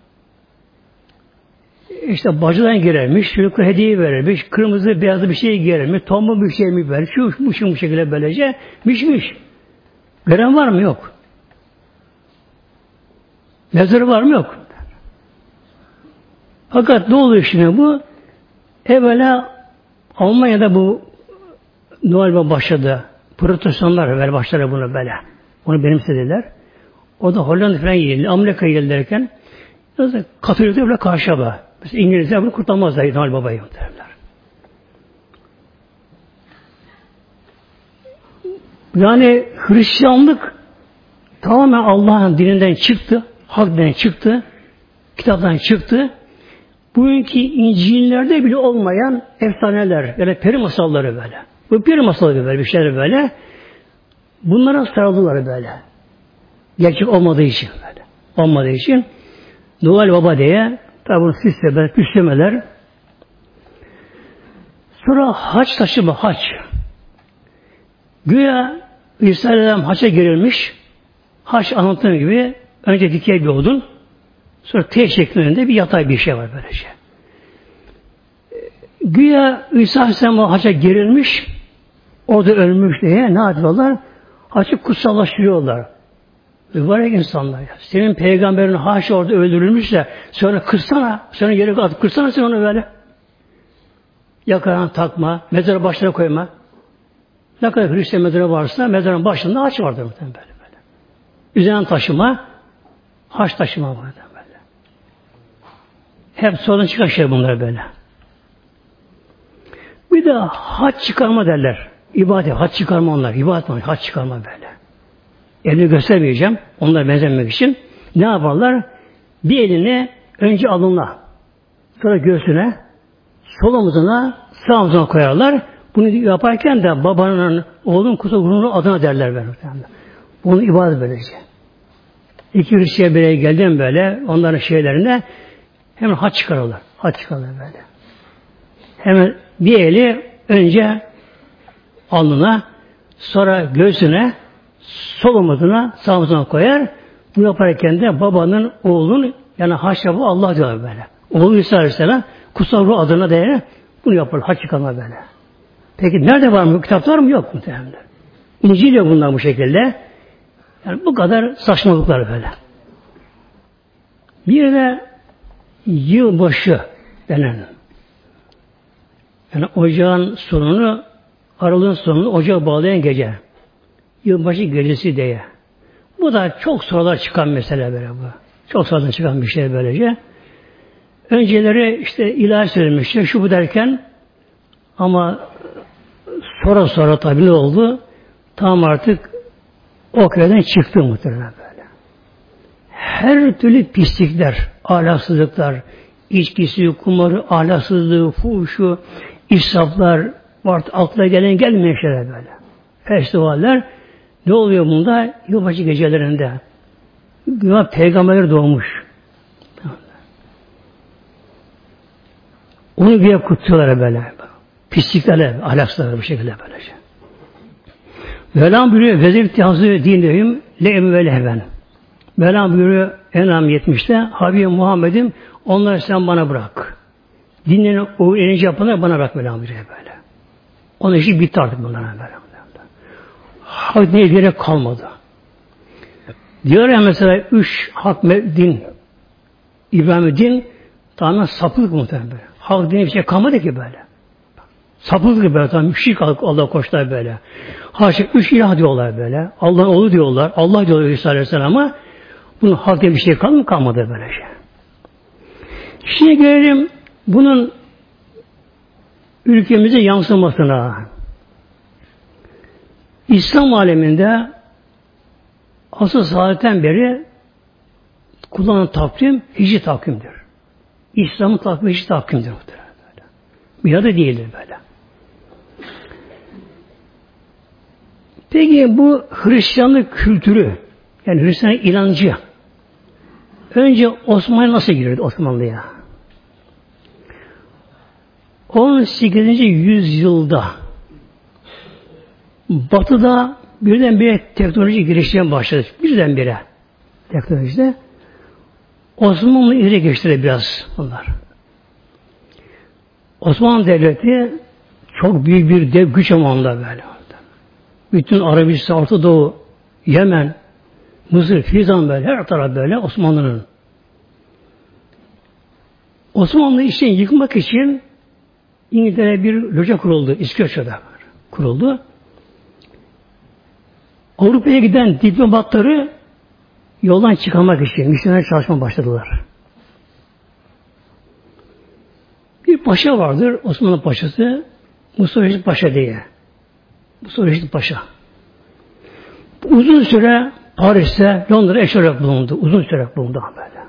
işte bacıdan girermiş, çocuklara hediye verirmiş, kırmızı beyazlı bir şey giyermiş, tombul bir şey mi verir, bu şekilde böylece mişmiş. Gören var mı? Yok. Mezarı var mı? Yok. Fakat ne oluyor şimdi bu? Evvela Almanya'da bu Noel Baba başladı. Protestanlar evvel başladı bunu böyle. Onu benimsediler. O da Hollanda falan geldi, Amerika'ya gelirken Katolikler bile karşıya. Mesela İngilizler bunu kurtarmazlar Noel Baba'yı derler. Yani Hristiyanlık tamamen Allah'ın dininden çıktı, hak dininden çıktı, kitaptan çıktı. Bugünkü İncil'lerde bile olmayan efsaneler, yani peri masalları böyle. Bu peri masalları böyle, bir şeyler böyle. Bunlara sarıldılar böyle. Gerçek olmadığı için böyle. Olmadığı için Noel Baba diye tabi bunu süslemeler. Sonra haç taşıma, haç. Güya İsa Aleyhisselam haça girilmiş. Haç anlattığım gibi önce dikey bir odun, sonra T şeklinde bir yatay bir şey var böylece. Güya İsa Aleyhisselam haça girilmiş, orada ölmüş diye ne yapıyorlar? Haçı kutsallaştırıyorlar. Mübarek insanlar ya. Senin peygamberin haşa orada öldürülmüş de sonra kırsana, sonra yere atıp kırsana sen onu böyle. Yakarına takma, mezara başına koyma. Ne kadar Hristiyan mezarı varsa mezarın başında haç vardır muhtemelen böyle. Üzerinden taşıma, haç taşıma vardır böyle. Hep sonradan çıkan şey bunlar böyle. Bir de haç çıkarma derler. İbadet, haç çıkarma onlar. İbadet onlar, haç çıkarma böyle. Elini göstermeyeceğim. Onlara benzemek için. Ne yaparlar? Bir elini önce alnına, sonra göğsüne, sol omuzuna, sağ omuzuna koyarlar. Bunu yaparken de babanın, oğlun, kutu gururunu adına derler böyle. Bunu ibadet böylece. İki Hristiyan bireye geldim böyle, onların şeylerine hemen haç çıkarırlar. Haç çıkarırlar böyle. Hemen bir eli önce alnına, sonra göğsüne, sol omuzuna, sağ omuzuna koyar. Bunu yaparken de babanın, oğlun, yani haşa bu Allah diyor böyle. Oğlu İsa Aleyhisselam kutsal ruh adına değer bunu yapar. Haç çıkarma böyle. Peki nerede var mı? Kitapta var mı? Yok muhtemelen. İncil yok bundan bu şekilde. Yani bu kadar saçmalıklar böyle. Bir de yılbaşı denen. Yani ocağın sonunu, aralığın sonunu ocağa bağlayan gece. Yılbaşı gecesi diye. Bu da çok sonradan çıkan mesele böyle bu. Çok sonradan çıkan bir şey böylece. Önceleri işte ilahi söylemişler, şu bu derken ama sonra tabii ne oldu? Tam artık o köyden çıktı muhtemelen böyle. Her türlü pislikler, ahlaksızlıklar, içkisi, kumarı, ahlaksızlığı, fuhuşu, israflar, artık aklına gelen gelmeyen şeyler böyle. Festivaller, ne oluyor bunda? Yılbaşı gecelerinde. Güya peygamberler doğmuş. Onu bir kutluyorlar böyle. Pisliklerle, ahlaksızlarla bu şekilde böylece. Mevlam buyuruyor, vezir ittihazı dinleyim, le'em ve lehven. Mevlam buyuruyor, En'am 70'te, Habibim Muhammed'im, onları sen bana bırak. Dinlerini, o elince yapanları bana bırak Mevlam buyuruyor böyle. Onun işi bitti artık bunlara böyle. Hak diye bir yere kalmadı. Diyor ya mesela 3 hak din, İbrahim'in din, tamamen sapılık muhtemelen böyle. Hak diye bir şey kalmadı ki böyle. Sapılık gibi böyle, tamam, şirk Allah'a koştular böyle. Haşa 3 ilah diyorlar böyle. Allah'ın oğlu diyorlar, Allah diyorlar İsa Aleyhisselam'a. Bunun hak diye bir şey kalmadı böyle şey. Şimdi gelelim bunun ülkemize yansımasına. İslam aleminde asıl saadetten beri kullanılan takvim hicri takvimdir. İslam'ın takvimi hicri takvimdir. Bir adı değildir böyle. Peki bu Hristiyanlık kültürü, yani Hristiyanlık inancı önce Osmanlı nasıl girdi Osmanlı'ya? 18. yüzyılda Batı'da birdenbire teknoloji girişimine başladı. Birdenbire teknolojide Osmanlı ileri geçti biraz bunlar. Osmanlı Devleti çok büyük bir dev güç zamanında böyle. Bütün Arabistan, Orta Doğu, Yemen, Mısır, Fizan böyle her taraf böyle Osmanlı'nın. Osmanlı işini yıkmak için İngiltere bir loca kuruldu. İskoçya'da kuruldu. Avrupa'ya giden diplomatları yoldan çıkarmak için misyoner çalışma başladılar. Bir paşa vardır, Osmanlı paşası, Mustafa Reşit Paşa diye. Mustafa Reşit Paşa. Uzun süre Paris'te, Londra'da eş olarak bulundu. Uzun süre bulundu böyle.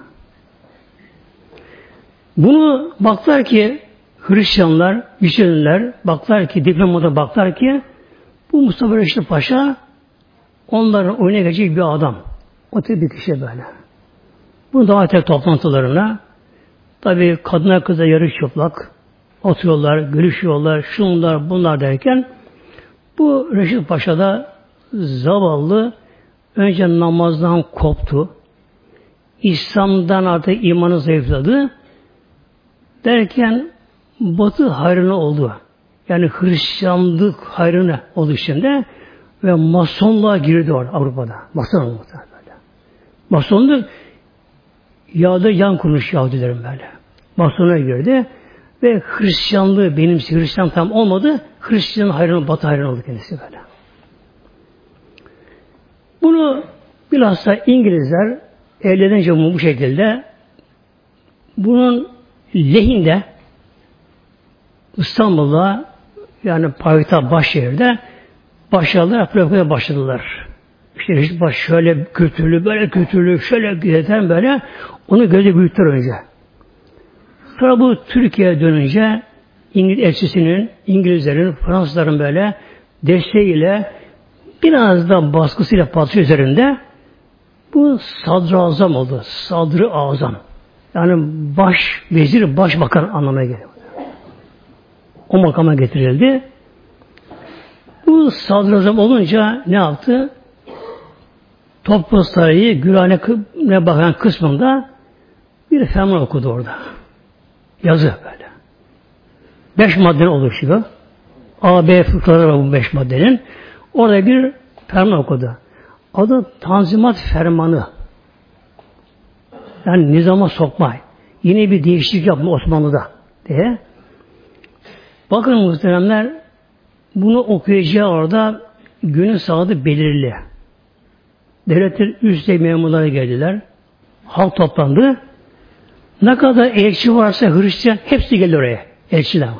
Bunu baktılar ki Hristiyanlar, misyonerler baktılar ki, diplomata baktılar ki bu Mustafa Reşit Paşa onların oyuna gelecek bir adam. O tip bir kişi böyle. Bunu davet et toplantılarına. Tabii kadına kıza yarı çıplak oturuyorlar, görüşüyorlar, şunlar bunlar derken bu Reşit Paşa da zavallı önce namazdan koptu. İslam'dan artık imanı zayıfladı. Derken Batı hayrına oldu. Yani Hristiyanlık hayrına oldu içinde ve Masonluğa girdi orada Avrupa'da. Mason oldu böyle. Masonluk yağda yan kurmuş Yahudilerin böyle. Masonluğa girdi ve Hristiyanlığı benimsi Hristiyan tam olmadı. Hristiyan hayrına, Batı hayrına oldu kendisi böyle. Bunu bilhassa İngilizler elde edince bu şekilde bunun lehinde İstanbul'da yani payitaht başşehirde başladılar, propaganda başladılar. İşte baş şöyle kötülü, böyle kötülü, şöyle giden böyle onu gözü büyüttüler önce. Sonra bu Türkiye'ye dönünce İngiliz elçisinin, İngilizlerin, Fransızların böyle desteğiyle biraz da baskısıyla padişah üzerinde bu sadrazam oldu. Sadrı azam. Yani baş, vezir, başbakan anlamına geliyor. O makama getirildi. Bu sadrazam olunca ne yaptı? Topkapı Sarayı Gülhane'ne bakan kısmında bir ferman okudu orada. Yazı böyle. 5 madden oluşuyor. A, B fıkraları var bu 5 maddenin. Orada bir ferman okudu. Adı Tanzimat Fermanı. Yani nizama sokma. Yine bir değişiklik yapma Osmanlı'da diye. Bakın muhteremler, bunu okuyacağı orada günün saati belirli. Devletin üst memurları geldiler. Halk toplandı. Ne kadar elçi varsa Hristiyan hepsi geliyor oraya. Elçiler.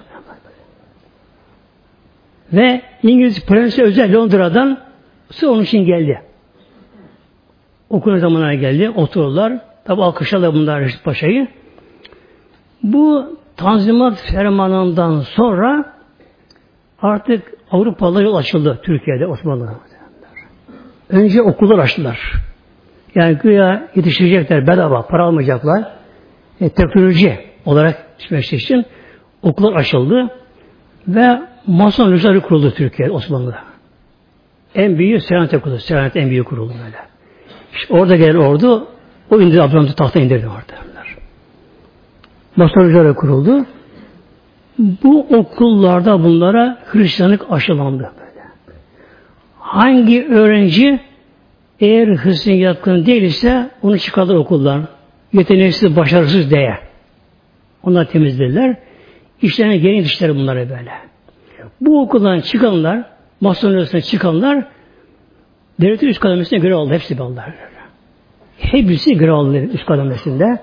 Ve İngiliz Prensi özel Londra'dan onun için geldi. Okul zamanına geldi. Otururlar. Tabi alkışlarla bunlar Reşit Paşa'yı. Bu Tanzimat Fermanı'ndan sonra artık Avrupalılar yol açıldı Türkiye'de Osmanlı'da. Önce okullar açtılar. Yani güya yetiştirecekler bedava, para almayacaklar. Teknoloji olarak yetişmek için okullar açıldı ve Mason Locaları kuruldu Türkiye'de Osmanlı'da. En büyüğü Selanik Okulu. Selanik en büyük kuruldu böyle. İşte orada gelen ordu o indirdi, Abdülhamid'i tahta indirdi orada. Mason Locaları kuruldu. Bu okullarda bunlara Hristiyanlık aşılandı böyle. Hangi öğrenci eğer Hristiyan yatkın değilse onu çıkardılar okuldan. Yeteneksiz, başarısız diye. Onlar temizlediler. İşlerine geri dişleri bunları böyle. Bu okuldan çıkanlar, Mason Locaları'ndan çıkanlar devletin üst kademesine göre aldı. Hepsi aldılar. Hepsi göre aldı üst kademesinde.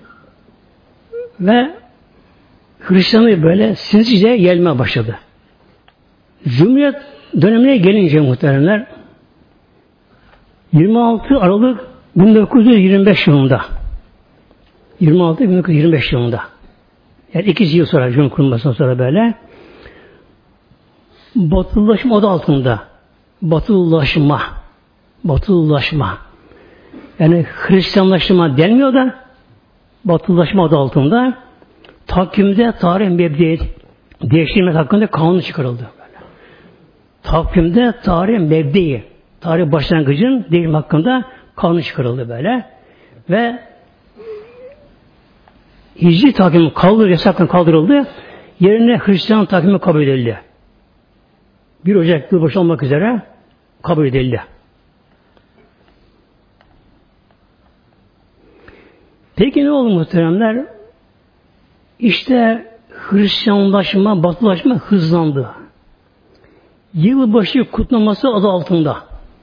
Ve Hristiyanlığı böyle sinsice yayılmaya başladı. Cumhuriyet dönemine gelince muhteremler 26 Aralık 1925 yılında 1925 yılında yani 2 yıl sonra Cumhuriyet kurulmasından sonra böyle Batılılaşma adı altında Batılılaşma yani Hristiyanlaşma denmiyor da Batılılaşma adı altında takvimde tarih mebdiği değiştirme hakkında kanun çıkarıldı. Böyle. Takvimde tarih mebdiği, tarih başlangıcın değişim hakkında kanun çıkarıldı böyle. Ve Hicri takvimi yasaktan kaldırıldı. Yerine Hristiyan takvimi kabul edildi. 1 Ocak yılbaşı olmak üzere kabul edildi. Peki ne oldu muhteremler? İşte Hristiyanlaşma, Batılaşma hızlandı. Yılbaşı kutlaması adı altında.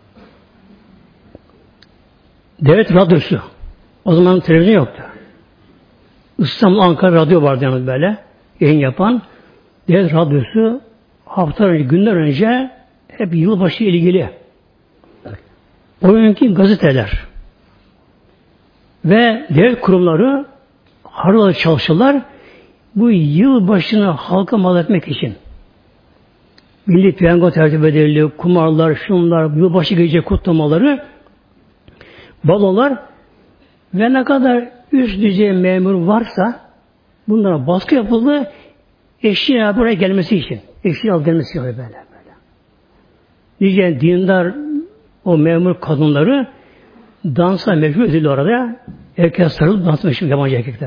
Devlet radyosu. O zaman televizyon yoktu. İstanbul, Ankara radyo vardı yani böyle. Yayın yapan. Devlet radyosu hafta önce, günler önce hep yılbaşı ilgili. O günkü gazeteler ve devlet kurumları harıl çalışırlar. Bu yılbaşını halka mal etmek için. Milli piyango tertip edildi, kumarlar, şunlar, yılbaşı gece kutlamaları, balolar ve ne kadar üst düzey memur varsa bunlara baskı yapıldı eşya buraya gelmesi için. Eşya gelmesi için böyle. Nice dindar o memur kadınları dansa mecbur edildi orada. Erkek sarılıp dans mecbur yabancı erkekler.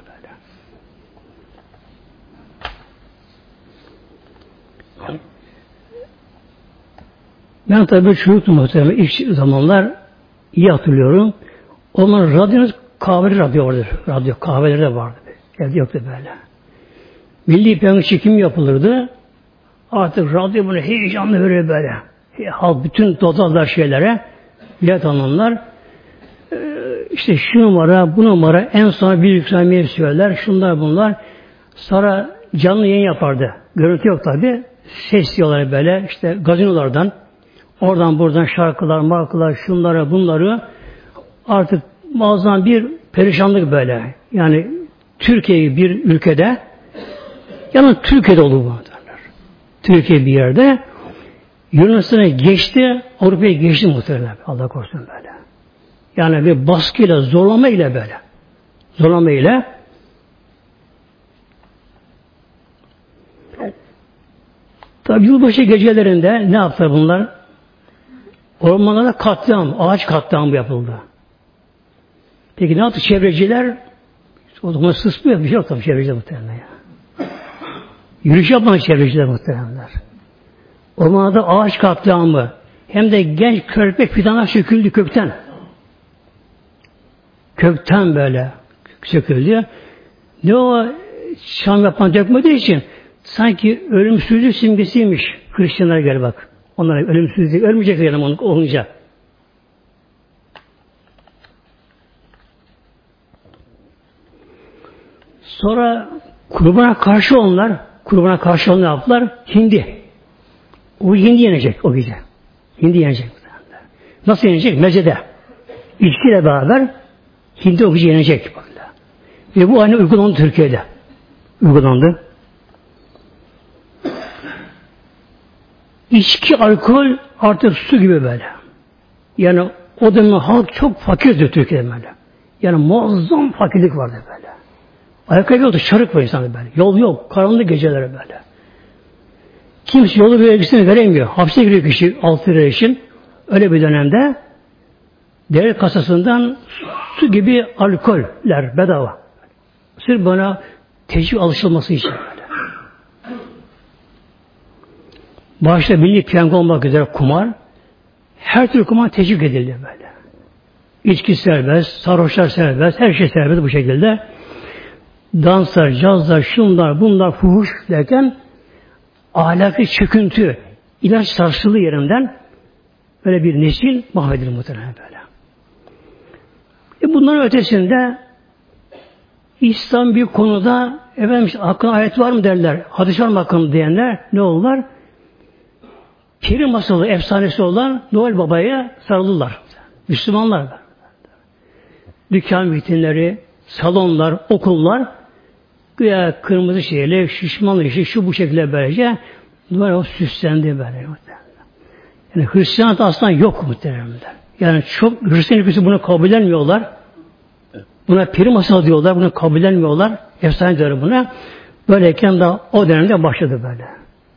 Ben tabii çocuktum muhtemelen. İlk zamanlar iyi hatırlıyorum. O zaman radyonuz kahveli radyo vardır. Radyo kahveleri de vardı. Evde yoktu böyle. Milli piyango çekimi yapılırdı. Artık radyo bunu heyecanlı veriyor böyle. Halk bütün dodallar şeylere bilet alanlar işte şu numara, bu numara en son bir yükselmeyi söyler. Şunlar bunlar. Sonra canlı yayın yapardı. Görüntü yok tabi. Ses diyorlar böyle. İşte gazinolardan oradan buradan şarkılar, markalar, şunları, bunları artık bazen bir perişanlık böyle. Yani Türkiye bir ülkede yani Türkiye'de olur bu. Türkiye bir yerde Yunanistan'a geçti, Avrupa'ya geçti muhtemelen. Allah korusun böyle. Yani bir baskıyla, zorlama ile böyle. Zorlama ile tabi yılbaşı gecelerinde ne yaptılar bunlar? Ormanlarda katliam, ağaç katliamı yapıldı. Peki ne yaptı çevreciler? O zaman sısmıyor, bir şey yok tabi çevreciler muhtemelen ya. Yürüyüş yapmadı çevreciler muhtemelenler. Ormanda ağaç katliamı hem de genç körpe fidanlar söküldü kökten. Kökten böyle söküldü. Ne o şam yapan dökmediği için sanki ölümsüzlük simgesiymiş Hristiyanlara gel bak. Onlara ölümsüzlük, ölmeyecekler yani onu olunca. Sonra kurbana karşı ne yaptılar? Hindi. O hindi yenecek o gece. Hindi yenecek. Nasıl yenecek? Mezede. İçkiyle beraber hindi o gece yenecek. Ve bu aynı uygulandı Türkiye'de. Uygulandı. İçki, alkol artık su gibi böyle. Yani o dönem halk çok fakirdi Türkiye'de böyle. Yani muazzam fakirlik vardı böyle. Ayakkabı yoktu, çarık var insanı böyle. Yol yok, karanlık geceleri böyle. Kimse yolu vergisini veremiyor. Hapse giriyor kişi 6 lira için. Öyle bir dönemde devlet kasasından su gibi alkoller bedava. Sırf bana teşvik alışılması için böyle. Başta milli piyango olmak üzere kumar, her türlü kumar teşvik edildi böyle. İçki serbest, sarhoşlar serbest, her şey serbest bu şekilde. Danslar, cazlar, şunlar, bunlar, fuhuş derken ahlaki çöküntü, ilaç sarsılı yerinden böyle bir nesil mahvedilir muhtemelen böyle. Bunların ötesinde İslam bir konuda efendim hakkında ayet var mı derler, hadis var mı hakkında diyenler ne olurlar? Peri masalı efsanesi olan Noel Baba'ya sarılırlar. Müslümanlar. Dükkan vitrinleri, salonlar, okullar güya kırmızı şeyle, şişmanlı işi şu bu şekilde böylece Noel o süslendi böyle. Yani Hristiyanlık aslında yok muhtemelen. Yani çok Hristiyan ülkesi bunu kabullenmiyorlar. Buna peri masalı diyorlar, bunu kabullenmiyorlar. Efsane diyorlar buna. Böyleyken de o dönemde başladı böyle.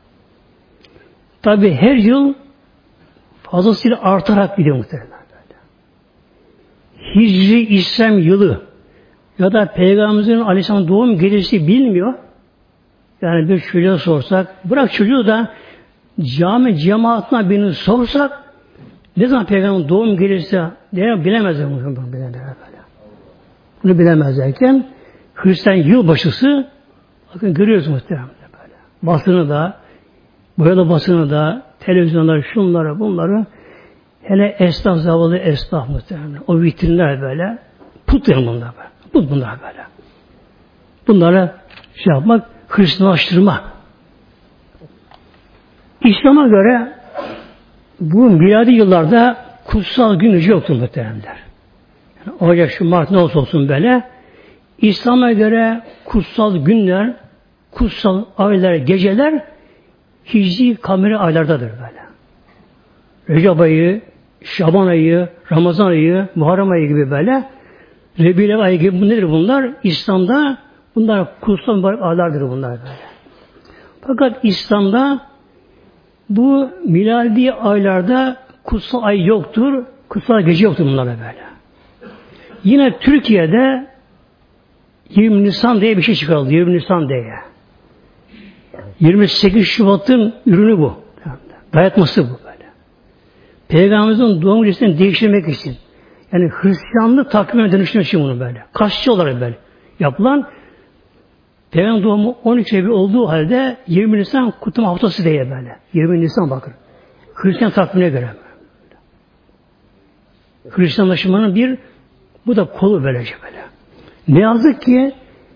Tabi her yıl fazlasıyla artarak gidiyor muhtemelen böyle. Hicri İslam yılı ya da Peygamberimizin Aleyhisselam doğum gecesi bilmiyor. Yani bir çocuğa sorsak, bırak çocuğu da cami cemaatine birini sorsak, ne zaman Peygamberin doğum gecesi bilemezler muhtemelen böyle. Bunu bilemezlerken Hristiyan yılbaşısı bakın görüyoruz muhtemelen böyle. Basını da, boyalı basını da, televizyonları, şunları, bunları hele esnaf, zavallı esnaf muhtemelen. O vitrinler böyle. Put bunlar böyle. Put bunlar böyle. Bunlara şey yapmak, Hristiyanlaştırma. İslam'a göre bu miladi yıllarda kutsal gün yoktur muhtemelenler. Yani Ocak, şu Mart ne olsa olsun böyle. İslam'a göre kutsal günler, kutsal aylar, geceler Hicri kameri aylardadır böyle. Recep ayı, Şaban ayı, Ramazan ayı, Muharrem ayı gibi böyle. Rebile ayı gibi bu nedir bunlar? İslam'da bunlar kutsal aylardır bunlar böyle. Fakat İslam'da bu miladi aylarda kutsal ay yoktur, kutsal gece yoktur bunlara böyle. Yine Türkiye'de 20 Nisan diye bir şey çıkarıldı. 20 Nisan diye. 28 Şubat'ın ürünü bu. Dayatması bu böyle. Peygamberimizin doğum gecesini değiştirmek için. Yani Hristiyanlık takvimine dönüştürmek için bunu böyle. Kaççı olarak böyle yapılan Peygamber doğumu 12 Eylül olduğu halde 20 Nisan kutlama haftası diye böyle. 20 Nisan bakın. Hristiyan takvimine göre. Hristiyanlaşmanın bir bu da kolu böylece böyle. Ne yazık ki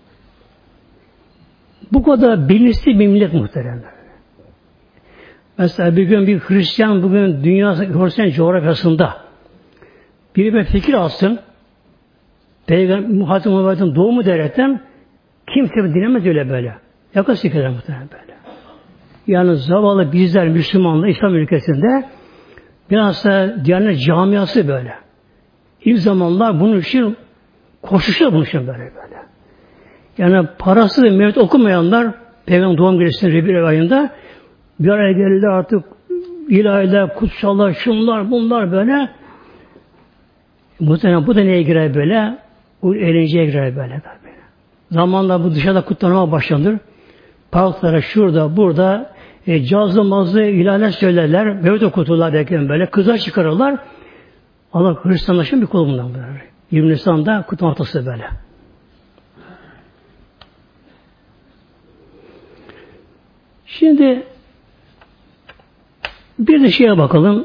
bu kadar bilinçli bir millet muhteremler. Mesela bir gün bir Hristiyan bugün dünya Hristiyan coğrafyasında biri bir fikir alsın Peygamber Hazreti Muhammed'in doğumu derekten kimse dinlemez öyle böyle. Yakası kadar muhtemelen böyle. Yani zavallı bizler Müslümanlar İslam ülkesinde biraz da Diyanet camiası böyle. İlk zamanlar bunun için koşuşuyor bunun için böyle. Yani parası mevcut okumayanlar Peygamber doğum gecesinin Rebir ayında bir araya geldiler artık ilahiler, kutsallar, şunlar, bunlar böyle. Muhtemelen bu da neye girer böyle? Bu eğlenceye girer böyle tabii. Zamanla bu dışarıda kutlanmaya başlanır. Parklara, şurada, burada cazlı mazlı ilahiler söylerler. Mevcut okuturlar derken böyle. Kızlar çıkarırlar. Allah Hristiyanlaşın bir kolu bundan böyle. 20 Nisan'da kutlama haftası böyle. Şimdi bir de şeye bakalım.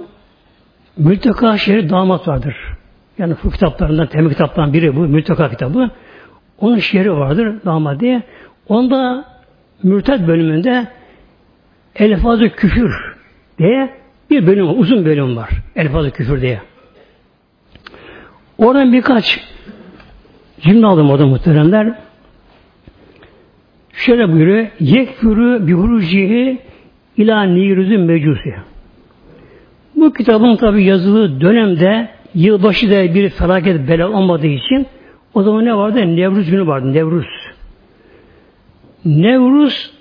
Mülteka şehri damat vardır. Yani bu kitaplarından, temel kitaplarından biri bu. Mülteka kitabı. Onun şiiri vardır damat diye. Onda mürted bölümünde elfaz-ı küfür diye bir bölüm var. Uzun bölüm var. Elfaz-ı küfür diye. Oradan birkaç cümle aldım orada muhteremler. Şöyle buyuruyor. Yekfürü bihurucihi ilâ nîrüzü mecusi. Bu kitabın tabi yazılı dönemde yılbaşı da bir felaket bela olmadığı için o zaman ne vardı? Nevruz günü vardı. Nevruz. Nevruz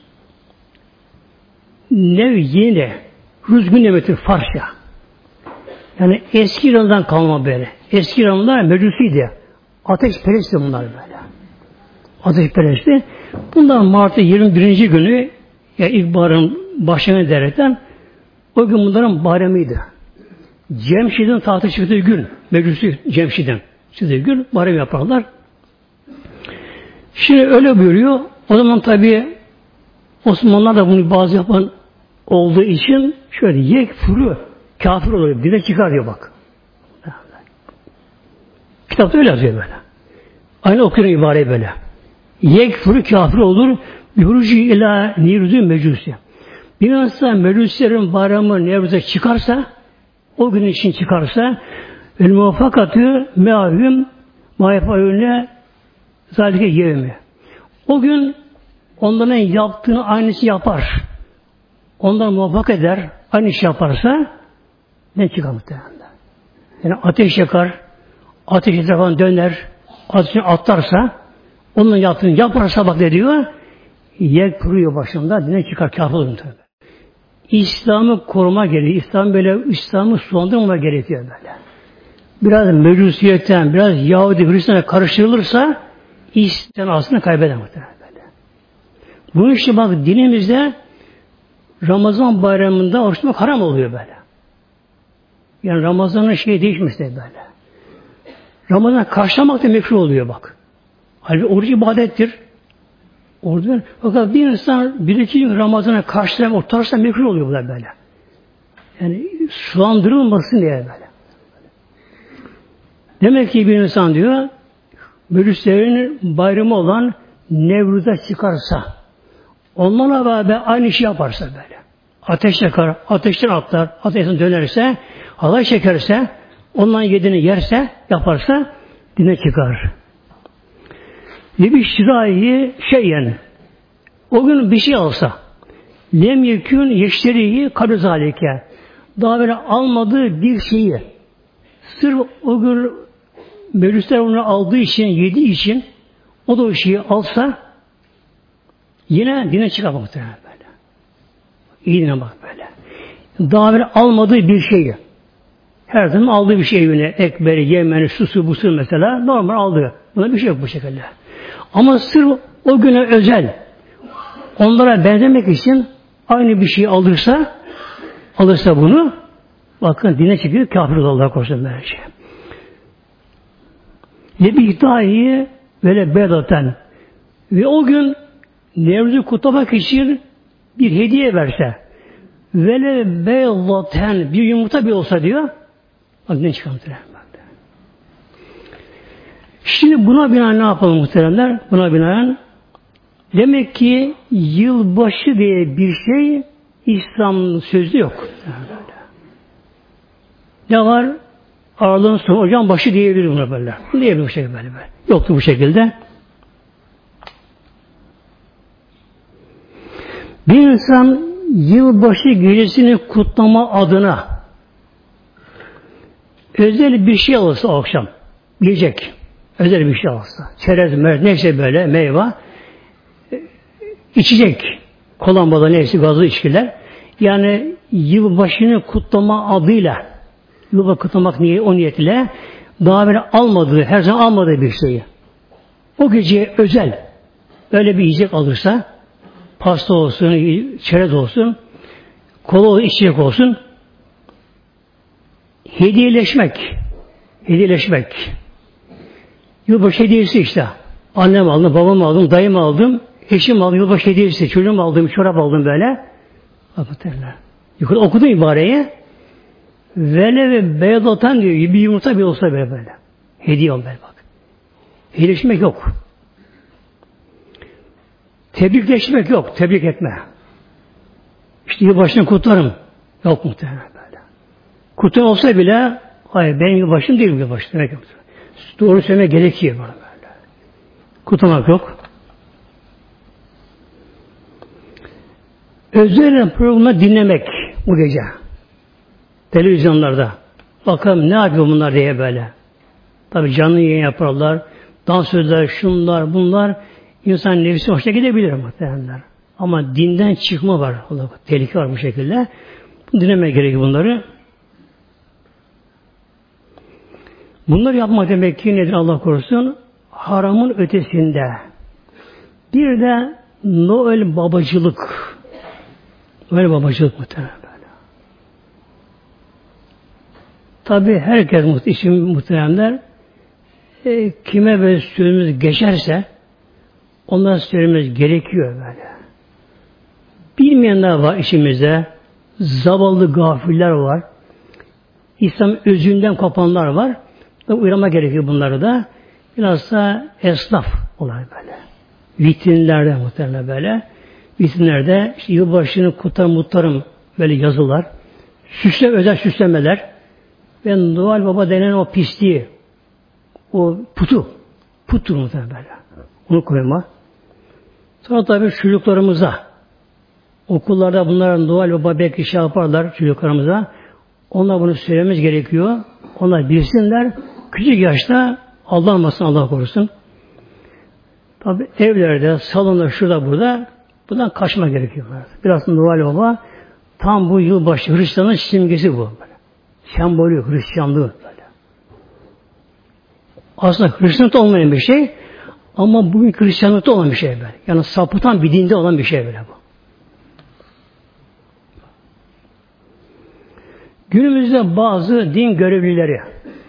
yeni Ruz günü demektir Farsça. Yani eski İran'dan kalma böyle. Eski İranlılar mecusiydi. Ateşperestti bunlar böyle. Ateşperestti. Bundan Mart'ta 21. günü ya ilkbaharın başına derekten o gün bunların bayremiydi. Cemşid'in tahtı çıktığı gün, Mecusi Cemşid'in çıktığı gün bayrem yaparlar. Şimdi öyle buyuruyor. O zaman tabi Osmanlılar da bunu bazı yapan olduğu için şöyle yekfuru kafir oluyor. Dine çıkar diyor bak. Kitapta öyle yazıyor böyle. Aynı okuyan ibare böyle. Yekfuru kafir olur. Yurucu ila nirüzü mecusi. Bir insan mecusilerin bayramı Nevruz'a çıkarsa, o gün için çıkarsa el muvaffakatü meavüm maifayüne zalike yevmi. O gün onların yaptığını aynısı yapar. Ondan muvaffak eder, aynı iş yaparsa ne çıkar muhtemelen. Yani ateş yakar, ateş etrafından döner, ateşini atlarsa, onun yaptığını yaparsa bak ne diyor? Yer kuruyor başında, dine çıkar, kâfir olur muhtemelen. İslam'ı koruma gerekiyor. İslam'ı sulandırmama gerekiyor böyle. Biraz mecusiyetten, biraz Yahudi Hristiyan'a karıştırılırsa İslam aslında kaybeder muhtemelen böyle. Bunun için bak dinimizde Ramazan bayramında oruç tutmak haram oluyor böyle. Yani Ramazan'ın şeyi değişmiş de böyle. Ramazan karşılamak da mekruh oluyor bak. Halbuki oruç ibadettir. Orada fakat bir insan bir iki gün Ramazan'a karşılamak tutarsa mekruh oluyor bunlar böyle. Yani sulandırılmasın diye böyle. Demek ki bir insan diyor Mürüslerin bayramı olan Nevruz'a çıkarsa onlarla beraber aynı işi yaparsa böyle. Ateş yakar, ateşten atlar, ateşten dönerse, halay çekerse, ondan yediğini yerse, yaparsa dine çıkar. Bir şirayı şeyyen o gün bir şey alsa lem yekûn yeşteriyi kabul zalike daha böyle almadığı bir şeyi sırf o gün meclisler onu aldığı için, yediği için o da o şeyi alsa yine dine çıkar muhtemelen böyle. İyi dine bak böyle. Daha böyle almadığı bir şeyi her zaman aldığı bir şey evine ekberi, yemeni, susu, busu mesela normal aldığı. Buna bir şey yok bu şekilde. Ama sırf o güne özel onlara benzemek için aynı bir şey alırsa bunu bakın dine çıkıyor, kafir olur Allah korusun böylece. Nebi dahi böyle bedaten ve o gün Nevruz'u kutlamak için bir hediye verse vele bedaten bir yumurta bir olsa diyor bak ne çıkartır. Şimdi buna binaen ne yapalım muhteremler? Buna binaen demek ki yılbaşı diye bir şey İslam'ın sözü yok. Ne var? Aralığın sonu, ocağın başı diyebilir buna böyle. Diyebilir bu şekilde böyle. Yoktu bu şekilde. Bir insan yılbaşı gecesini kutlama adına özel bir şey alırsa o akşam, yiyecek. Özel bir şey alırsa. Çerez, neyse böyle meyve, içecek. Kolambalı neyse gazlı içkiler. Yani yılbaşını kutlama adıyla yılbaşı kutlamak o niyetle daha böyle almadığı, her zaman almadığı bir şeyi o gece özel öyle bir yiyecek alırsa pasta olsun, çerez olsun, kola içecek olsun hediyeleşmek yılbaşı hediyesi işte. Annem aldım, babam aldım, dayım aldım, eşim aldım, yılbaşı hediyesi, çocuğum aldım, çorap aldım böyle. Bakın yukarı okudum ibareyi. Vele ve beyazlatan diyor, bir yumurta bir olsa böyle. Hediye ol böyle bak. Hediyeleşmek yok. Tebrikleşmek yok. Tebrik etme. İşte yılbaşını kutlarım. Yok muhtemelen böyle. Kutlu olsa bile hayır benim yılbaşım değil yılbaşı demek yok. Doğru söylemek gerekiyor böyle. Kutlamak yok. Özel programı dinlemek bu gece. Televizyonlarda. Bakalım ne yapıyor bunlar diye böyle. Tabi canlı yayın yaparlar. Dansözler, şunlar, bunlar. İnsan nefsi hoşuna gidebilir muhtemelen. Ama dinden çıkma var. Tehlike var bu şekilde. Dinlemek gerekiyor bunları. Bunları yapmak demek ki nedir Allah korusun? Haramın ötesinde. Bir de Noel babacılık. Noel babacılık muhtemelen böyle. Tabi herkes için muhteremler kime böyle sözümüz geçerse onlara söylememiz gerekiyor böyle. Bilmeyenler var işimizde. Zavallı gafiller var. İslam özünden kopanlar var. Uyarma gerekiyor bunları da. Biraz da esnaf olay böyle. Vitrinlerde muhtemelen böyle. Vitrinlerde işte yılbaşını kutlarım böyle yazılar. Özel süslemeler. Ve Noel Baba denen o pisliği, o puttur muhtemelen böyle. Onu koyma. Sonra tabii çocuklarımıza okullarda bunlara Noel Baba belki şey yaparlar çocuklarımıza. Onlar bunu söylememiz gerekiyor. Onlar bilsinler. Küçük yaşta aldanmasın Allah korusun. Tabi evlerde, salonda, şurada, burada bundan kaçma gerekiyor. Biraz Noel Baba tam bu yılbaşı Hristiyanın simgesi bu. Böyle. Sembolü, Hristiyanlığı böyle. Aslında Hristiyanlıkta olmayan bir şey ama bugün Hristiyanlıkta olan bir şey böyle. Yani sapıtan bir dinde olan bir şey böyle bu. Günümüzde bazı din görevlileri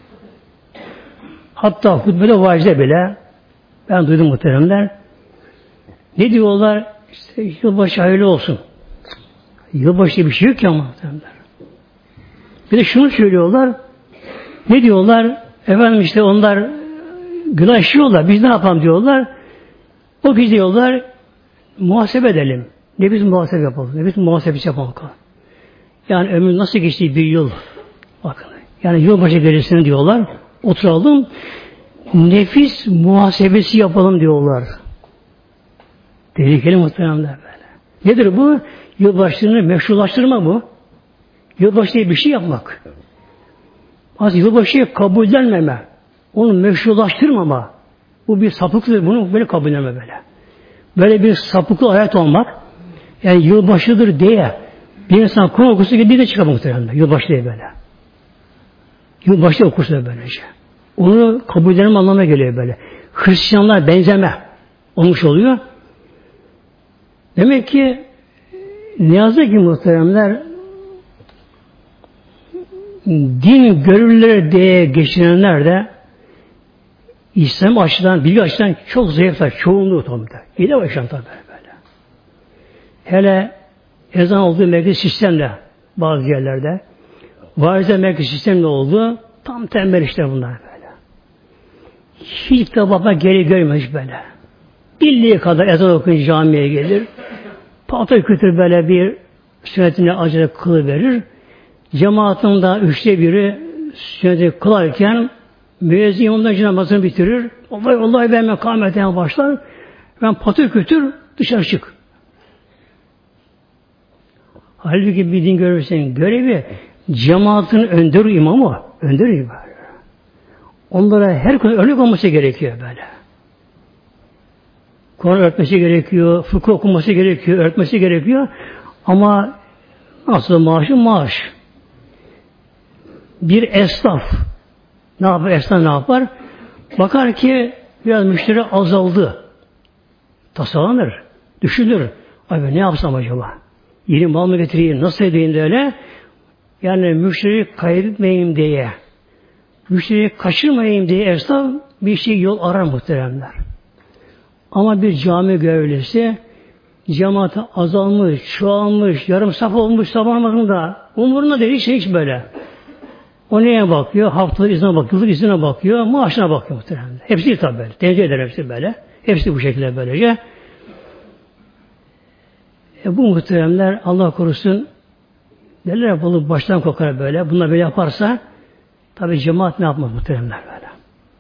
hatta hutbede vaazda bile ben duydum muhteremler ne diyorlar? İşte yılbaşı hayırlı olsun. Yılbaşı diye bir şey yok ki ama muhteremler. Bir de şunu söylüyorlar. Ne diyorlar? Efendim işte onlar günah işiyorlar. Biz ne yapalım diyorlar. O biz diyorlar muhasebe edelim. Ne biz muhasebe yapalım. Ne biz muhasebe yapalım. Yani ömür nasıl geçti bir yıl. Bakın. Yani yılbaşı gecesini diyorlar. Oturalım. Nefis muhasebesi yapalım diyorlar. Tehlikeli muhteremler böyle. Nedir bu? Yılbaşını meşrulaştırma bu. Yılbaşı diye bir şey yapmak. Az yılbaşıyı kabullenmeme. Onu meşrulaştırmama. Bu bir sapıklıdır. Bunu böyle kabullenme böyle. Böyle bir sapıklı hayat olmak. Yani yılbaşıdır diye bir insan Kur'an okusu gibi de çıkar muhtemelen. Yılbaşı diye böyle. Yılbaşı okusu da böylece. Onu kabullenme anlamına geliyor böyle. Hristiyanlar benzeme olmuş oluyor. Demek ki ne yazık ki muhteremler din görevlileri diye geçinenler de İslam açıdan, bilgi açıdan çok zayıflar. Çoğunluğu tabii. İyi de yaşam tabii böyle. Hele ezan olduğu merkez sistemle bazı yerlerde vaizde merkez sistemle oldu. Tam tembel işte bunlar böyle. Hiç de baba geri görmüş böyle. Bildiği kadar ezan okuyunca camiye gelir. Patır kütür böyle bir sünnetine acele kılıverir. Cemaatin daha 1/3 sünneti kılarken müezzin imamdan namazını bitirir. Vallahi ben mekameten başlar. Ben patır kütür dışarı çık. Halbuki bir din görevlisinin görevi cemaatin önder imamı. Önder imamı. Onlara her konu örnek olması gerekiyor böyle. Kur'an öğretmesi gerekiyor, fıkıh okuması gerekiyor, öğretmesi gerekiyor. Ama nasıl maaş? Bir esnaf ne yapar? Esnaf ne yapar? Bakar ki biraz müşteri azaldı. Tasalanır, düşünür. Abi ne yapsam acaba? Yeni mal mı getireyim, nasıl edeyim de öyle? Yani müşteri kaybetmeyeyim diye, müşteriyi kaçırmayayım diye esnaf bir şey yol arar muhteremler. Ama bir cami görevlisi cemaate azalmış, çoğalmış, yarım saf olmuş sabah namazında umurunda değil hiç böyle. O neye bakıyor? Haftalık izine bakıyor, yıllık izine bakıyor, maaşına bakıyor muhtemelen. Hepsi tabi böyle. Tenzih eder hepsi böyle. Hepsi bu şekilde böylece. Bu muhteremler Allah korusun derler ya balık baştan kokar böyle. Bunlar böyle yaparsa tabi cemaat ne yapmaz muhteremler böyle.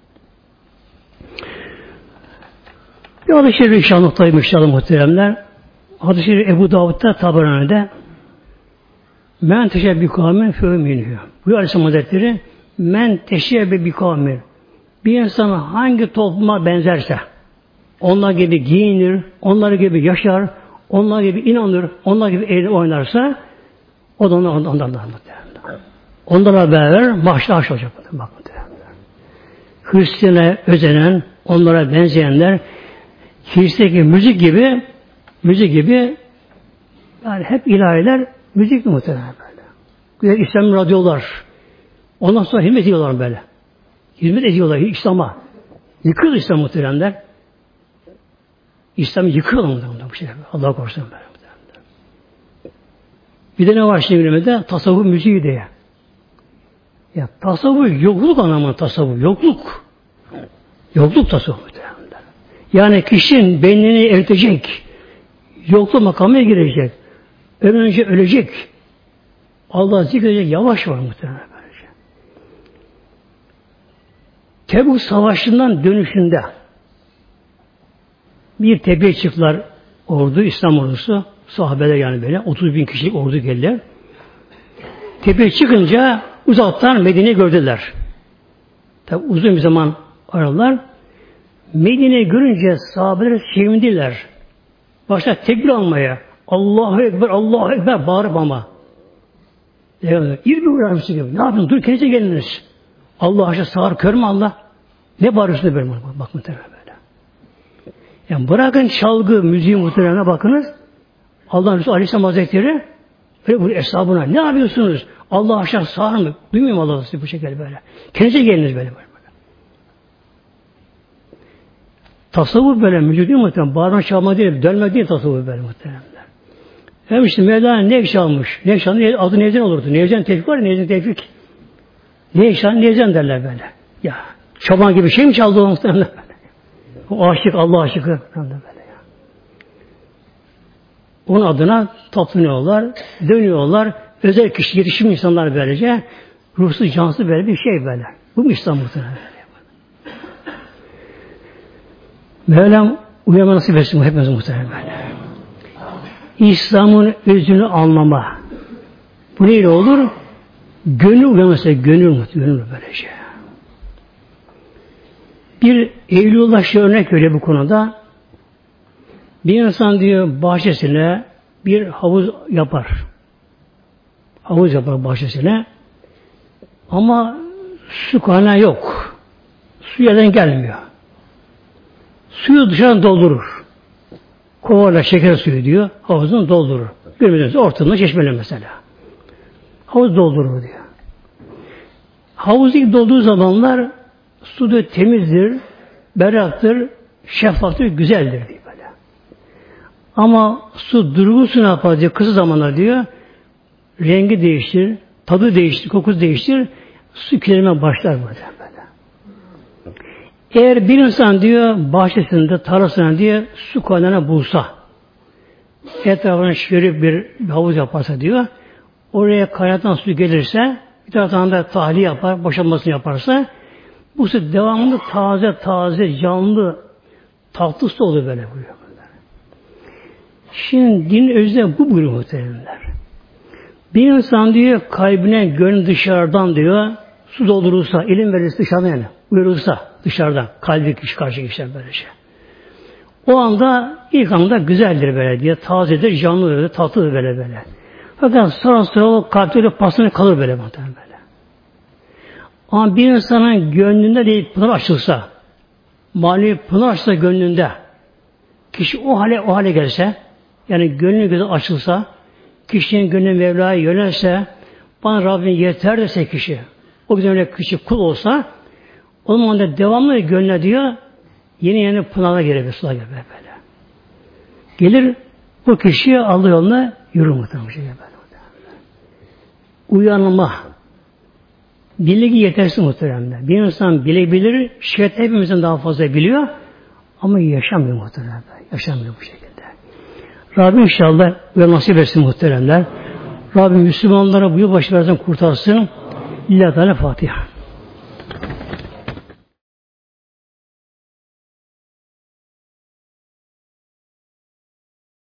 Bir hadis-i şerif inşallah noktayım inşallah muhteremler. Hadis-i şerif Ebu Davud'da Taberani'de men teşebbü kavmin fevminühü. Bu Aleyhisselam Hazretleri men teşebbü kavmin. Bir insan hangi topluma benzerse onlar gibi giyinir, onlar gibi yaşar, onlar gibi inanır, onlar gibi eğlenir oynarsa o da ondan muhtemelen. Onlarla beraber mahşer aş olacak. Bak muhtemelen. Hristiyan'a özenen, onlara benzeyenler Hristiyan'daki müzik gibi yani hep ilahiler müzik mi muhtemelen böyle. Güzel İslam radyolar. Ondan sonra hizmet ediyorlar böyle. Hizmet ediyorlar İslam'a. Yıkıyor İslam muhteremler. İslam'ı yıkıyorlar muhteremler bu şey. Allah korusun böyle muhteremler. Bir de ne var şimdi bilemede? Tasavvuf müziği diye. Ya tasavvuf yokluk anlamında tasavvuf. Yokluk. Yokluk tasavvuf muhteremler. Yani kişinin beynini eritecek. Yokluk makamına girecek. Önce ölecek. Allah zikredecek yavaş var muhteremler. Tebuk Savaşı'ndan dönüşünde bir tepeye çıktılar ordu, İslam ordusu, sahabeler yani böyle, 30 bin kişilik ordu geldiler. Tepeye çıkınca uzaktan Medine'yi gördüler. Tabi uzun bir zaman aradılar. Medine'yi görünce sahabeler sevindiler. Başta tekbir almaya, Allahu Ekber, Allahu Ekber bağırıp ama. İrbi uğramışsın gibi. Ne yapıyorsun? Dur kendinize geliniz. Allah aşağı sağır kör mü Allah? Ne bağırıyorsun böyle? Bak muhtemelen böyle. Yani bırakın çalgı, müziği muhtemelen bakınız. Allah'ın Resulü Aleyhisselam Hazretleri böyle bu hesabına ne yapıyorsunuz? Allah aşağı sağır mı? Duymuyor mu Allah sizi bu şekilde böyle? Kendinize geliniz böyle. Tasavvuf böyle müzik değil muhtemelen. Bağırma çalma değil, dönme değil tasavvuf böyle muhtemelen. Hem işte Mevlana ne çalmış? Ne çalmış? Adı Nevzen olurdu. Nevzen Tevfik var ya, Nevzen Tevfik. Nevzen derler böyle. Ya çoban gibi şey mi çaldı o muhtemelen böyle? O aşık, Allah aşıkı. Böyle ya. Onun adına toplanıyorlar, dönüyorlar. Özel kişi, yetişim insanlar böylece. Ruhsuz, cansız böyle bir şey böyle. Bu mu İslam muhtemelen? Mevlam uyuma nasip etsin hepimiz muhtemelen böyle. İslam'ın özünü anlama. Bu neyle olur? Gönül uyanırsa, gönül böylece. Bir Eylülullah şey örnek veriyor bu konuda. Bir insan diyor bahçesine bir havuz yapar. Havuz yapar bahçesine. Ama su kaynağı yok. Su yerden gelmiyor. Suyu dışarıdan doldurur. Kovayla şeker suyu diyor. Havuzunu doldurur. Görmediğiniz ortamda çeşmeler mesela. Havuz doldurur diyor. Havuz ilk dolduğu zamanlar su da temizdir, berraktır, şeffaftır, güzeldir diyor böyle. Ama su durgunsu ne yapar diyor, kısa zamanlar diyor, rengi değiştir, tadı değiştir, kokusu değiştir, su kirlenmeye başlar böyle. Eğer bir insan diyor bahçesinde, tarlasında diyor su kaynağını bulsa, etrafına şerif bir havuz yaparsa diyor, oraya kaynaktan su gelirse, bir taraftan da tahliye yapar, boşalmasını yaparsa, bu su devamlı taze, canlı, tatlı su olur böyle buyuruyor. Şimdi din özde bu buyuruyor muhtemelenler. Bir insan diyor kalbine gönül dışarıdan diyor su doldurursa, ilim verirse dışarıdan yani buyurursa dışarıdan kalbi kişi karşı kişiler böylece. O anda ilk anda güzeldir böyle diye tazedir, canlıdır, tatlıdır böyle. Fakat sonra o kalpte pasını kalır böyle muhtemelen böyle. Ama bir insanın gönlünde değil pınar açılsa, manevi pınar açılsa gönlünde, kişi o hale gelse, yani gönlü gözü açılsa, kişinin gönlü Mevla'ya yönelse, bana Rabbim yeter dese kişi, o güzel kişi kul olsa, o zaman da devamlı gönlüne diyor, yeni pınara gelir, suya gelir böyle. Gelir, bu kişiye Allah yoluna yürür muhtemelen. Uyanma. Bilgi yetersiz muhtemelen. Bir insan bilebilir, şayet hepimizden daha fazla biliyor, ama yaşamıyor muhtemelen. Yaşamıyor bu şekilde. Rabbim inşallah ve nasip etsin muhteremler. Rabbim Müslümanlara bu yılbaşı versin kurtarsın. Lillahi Teala Fatiha.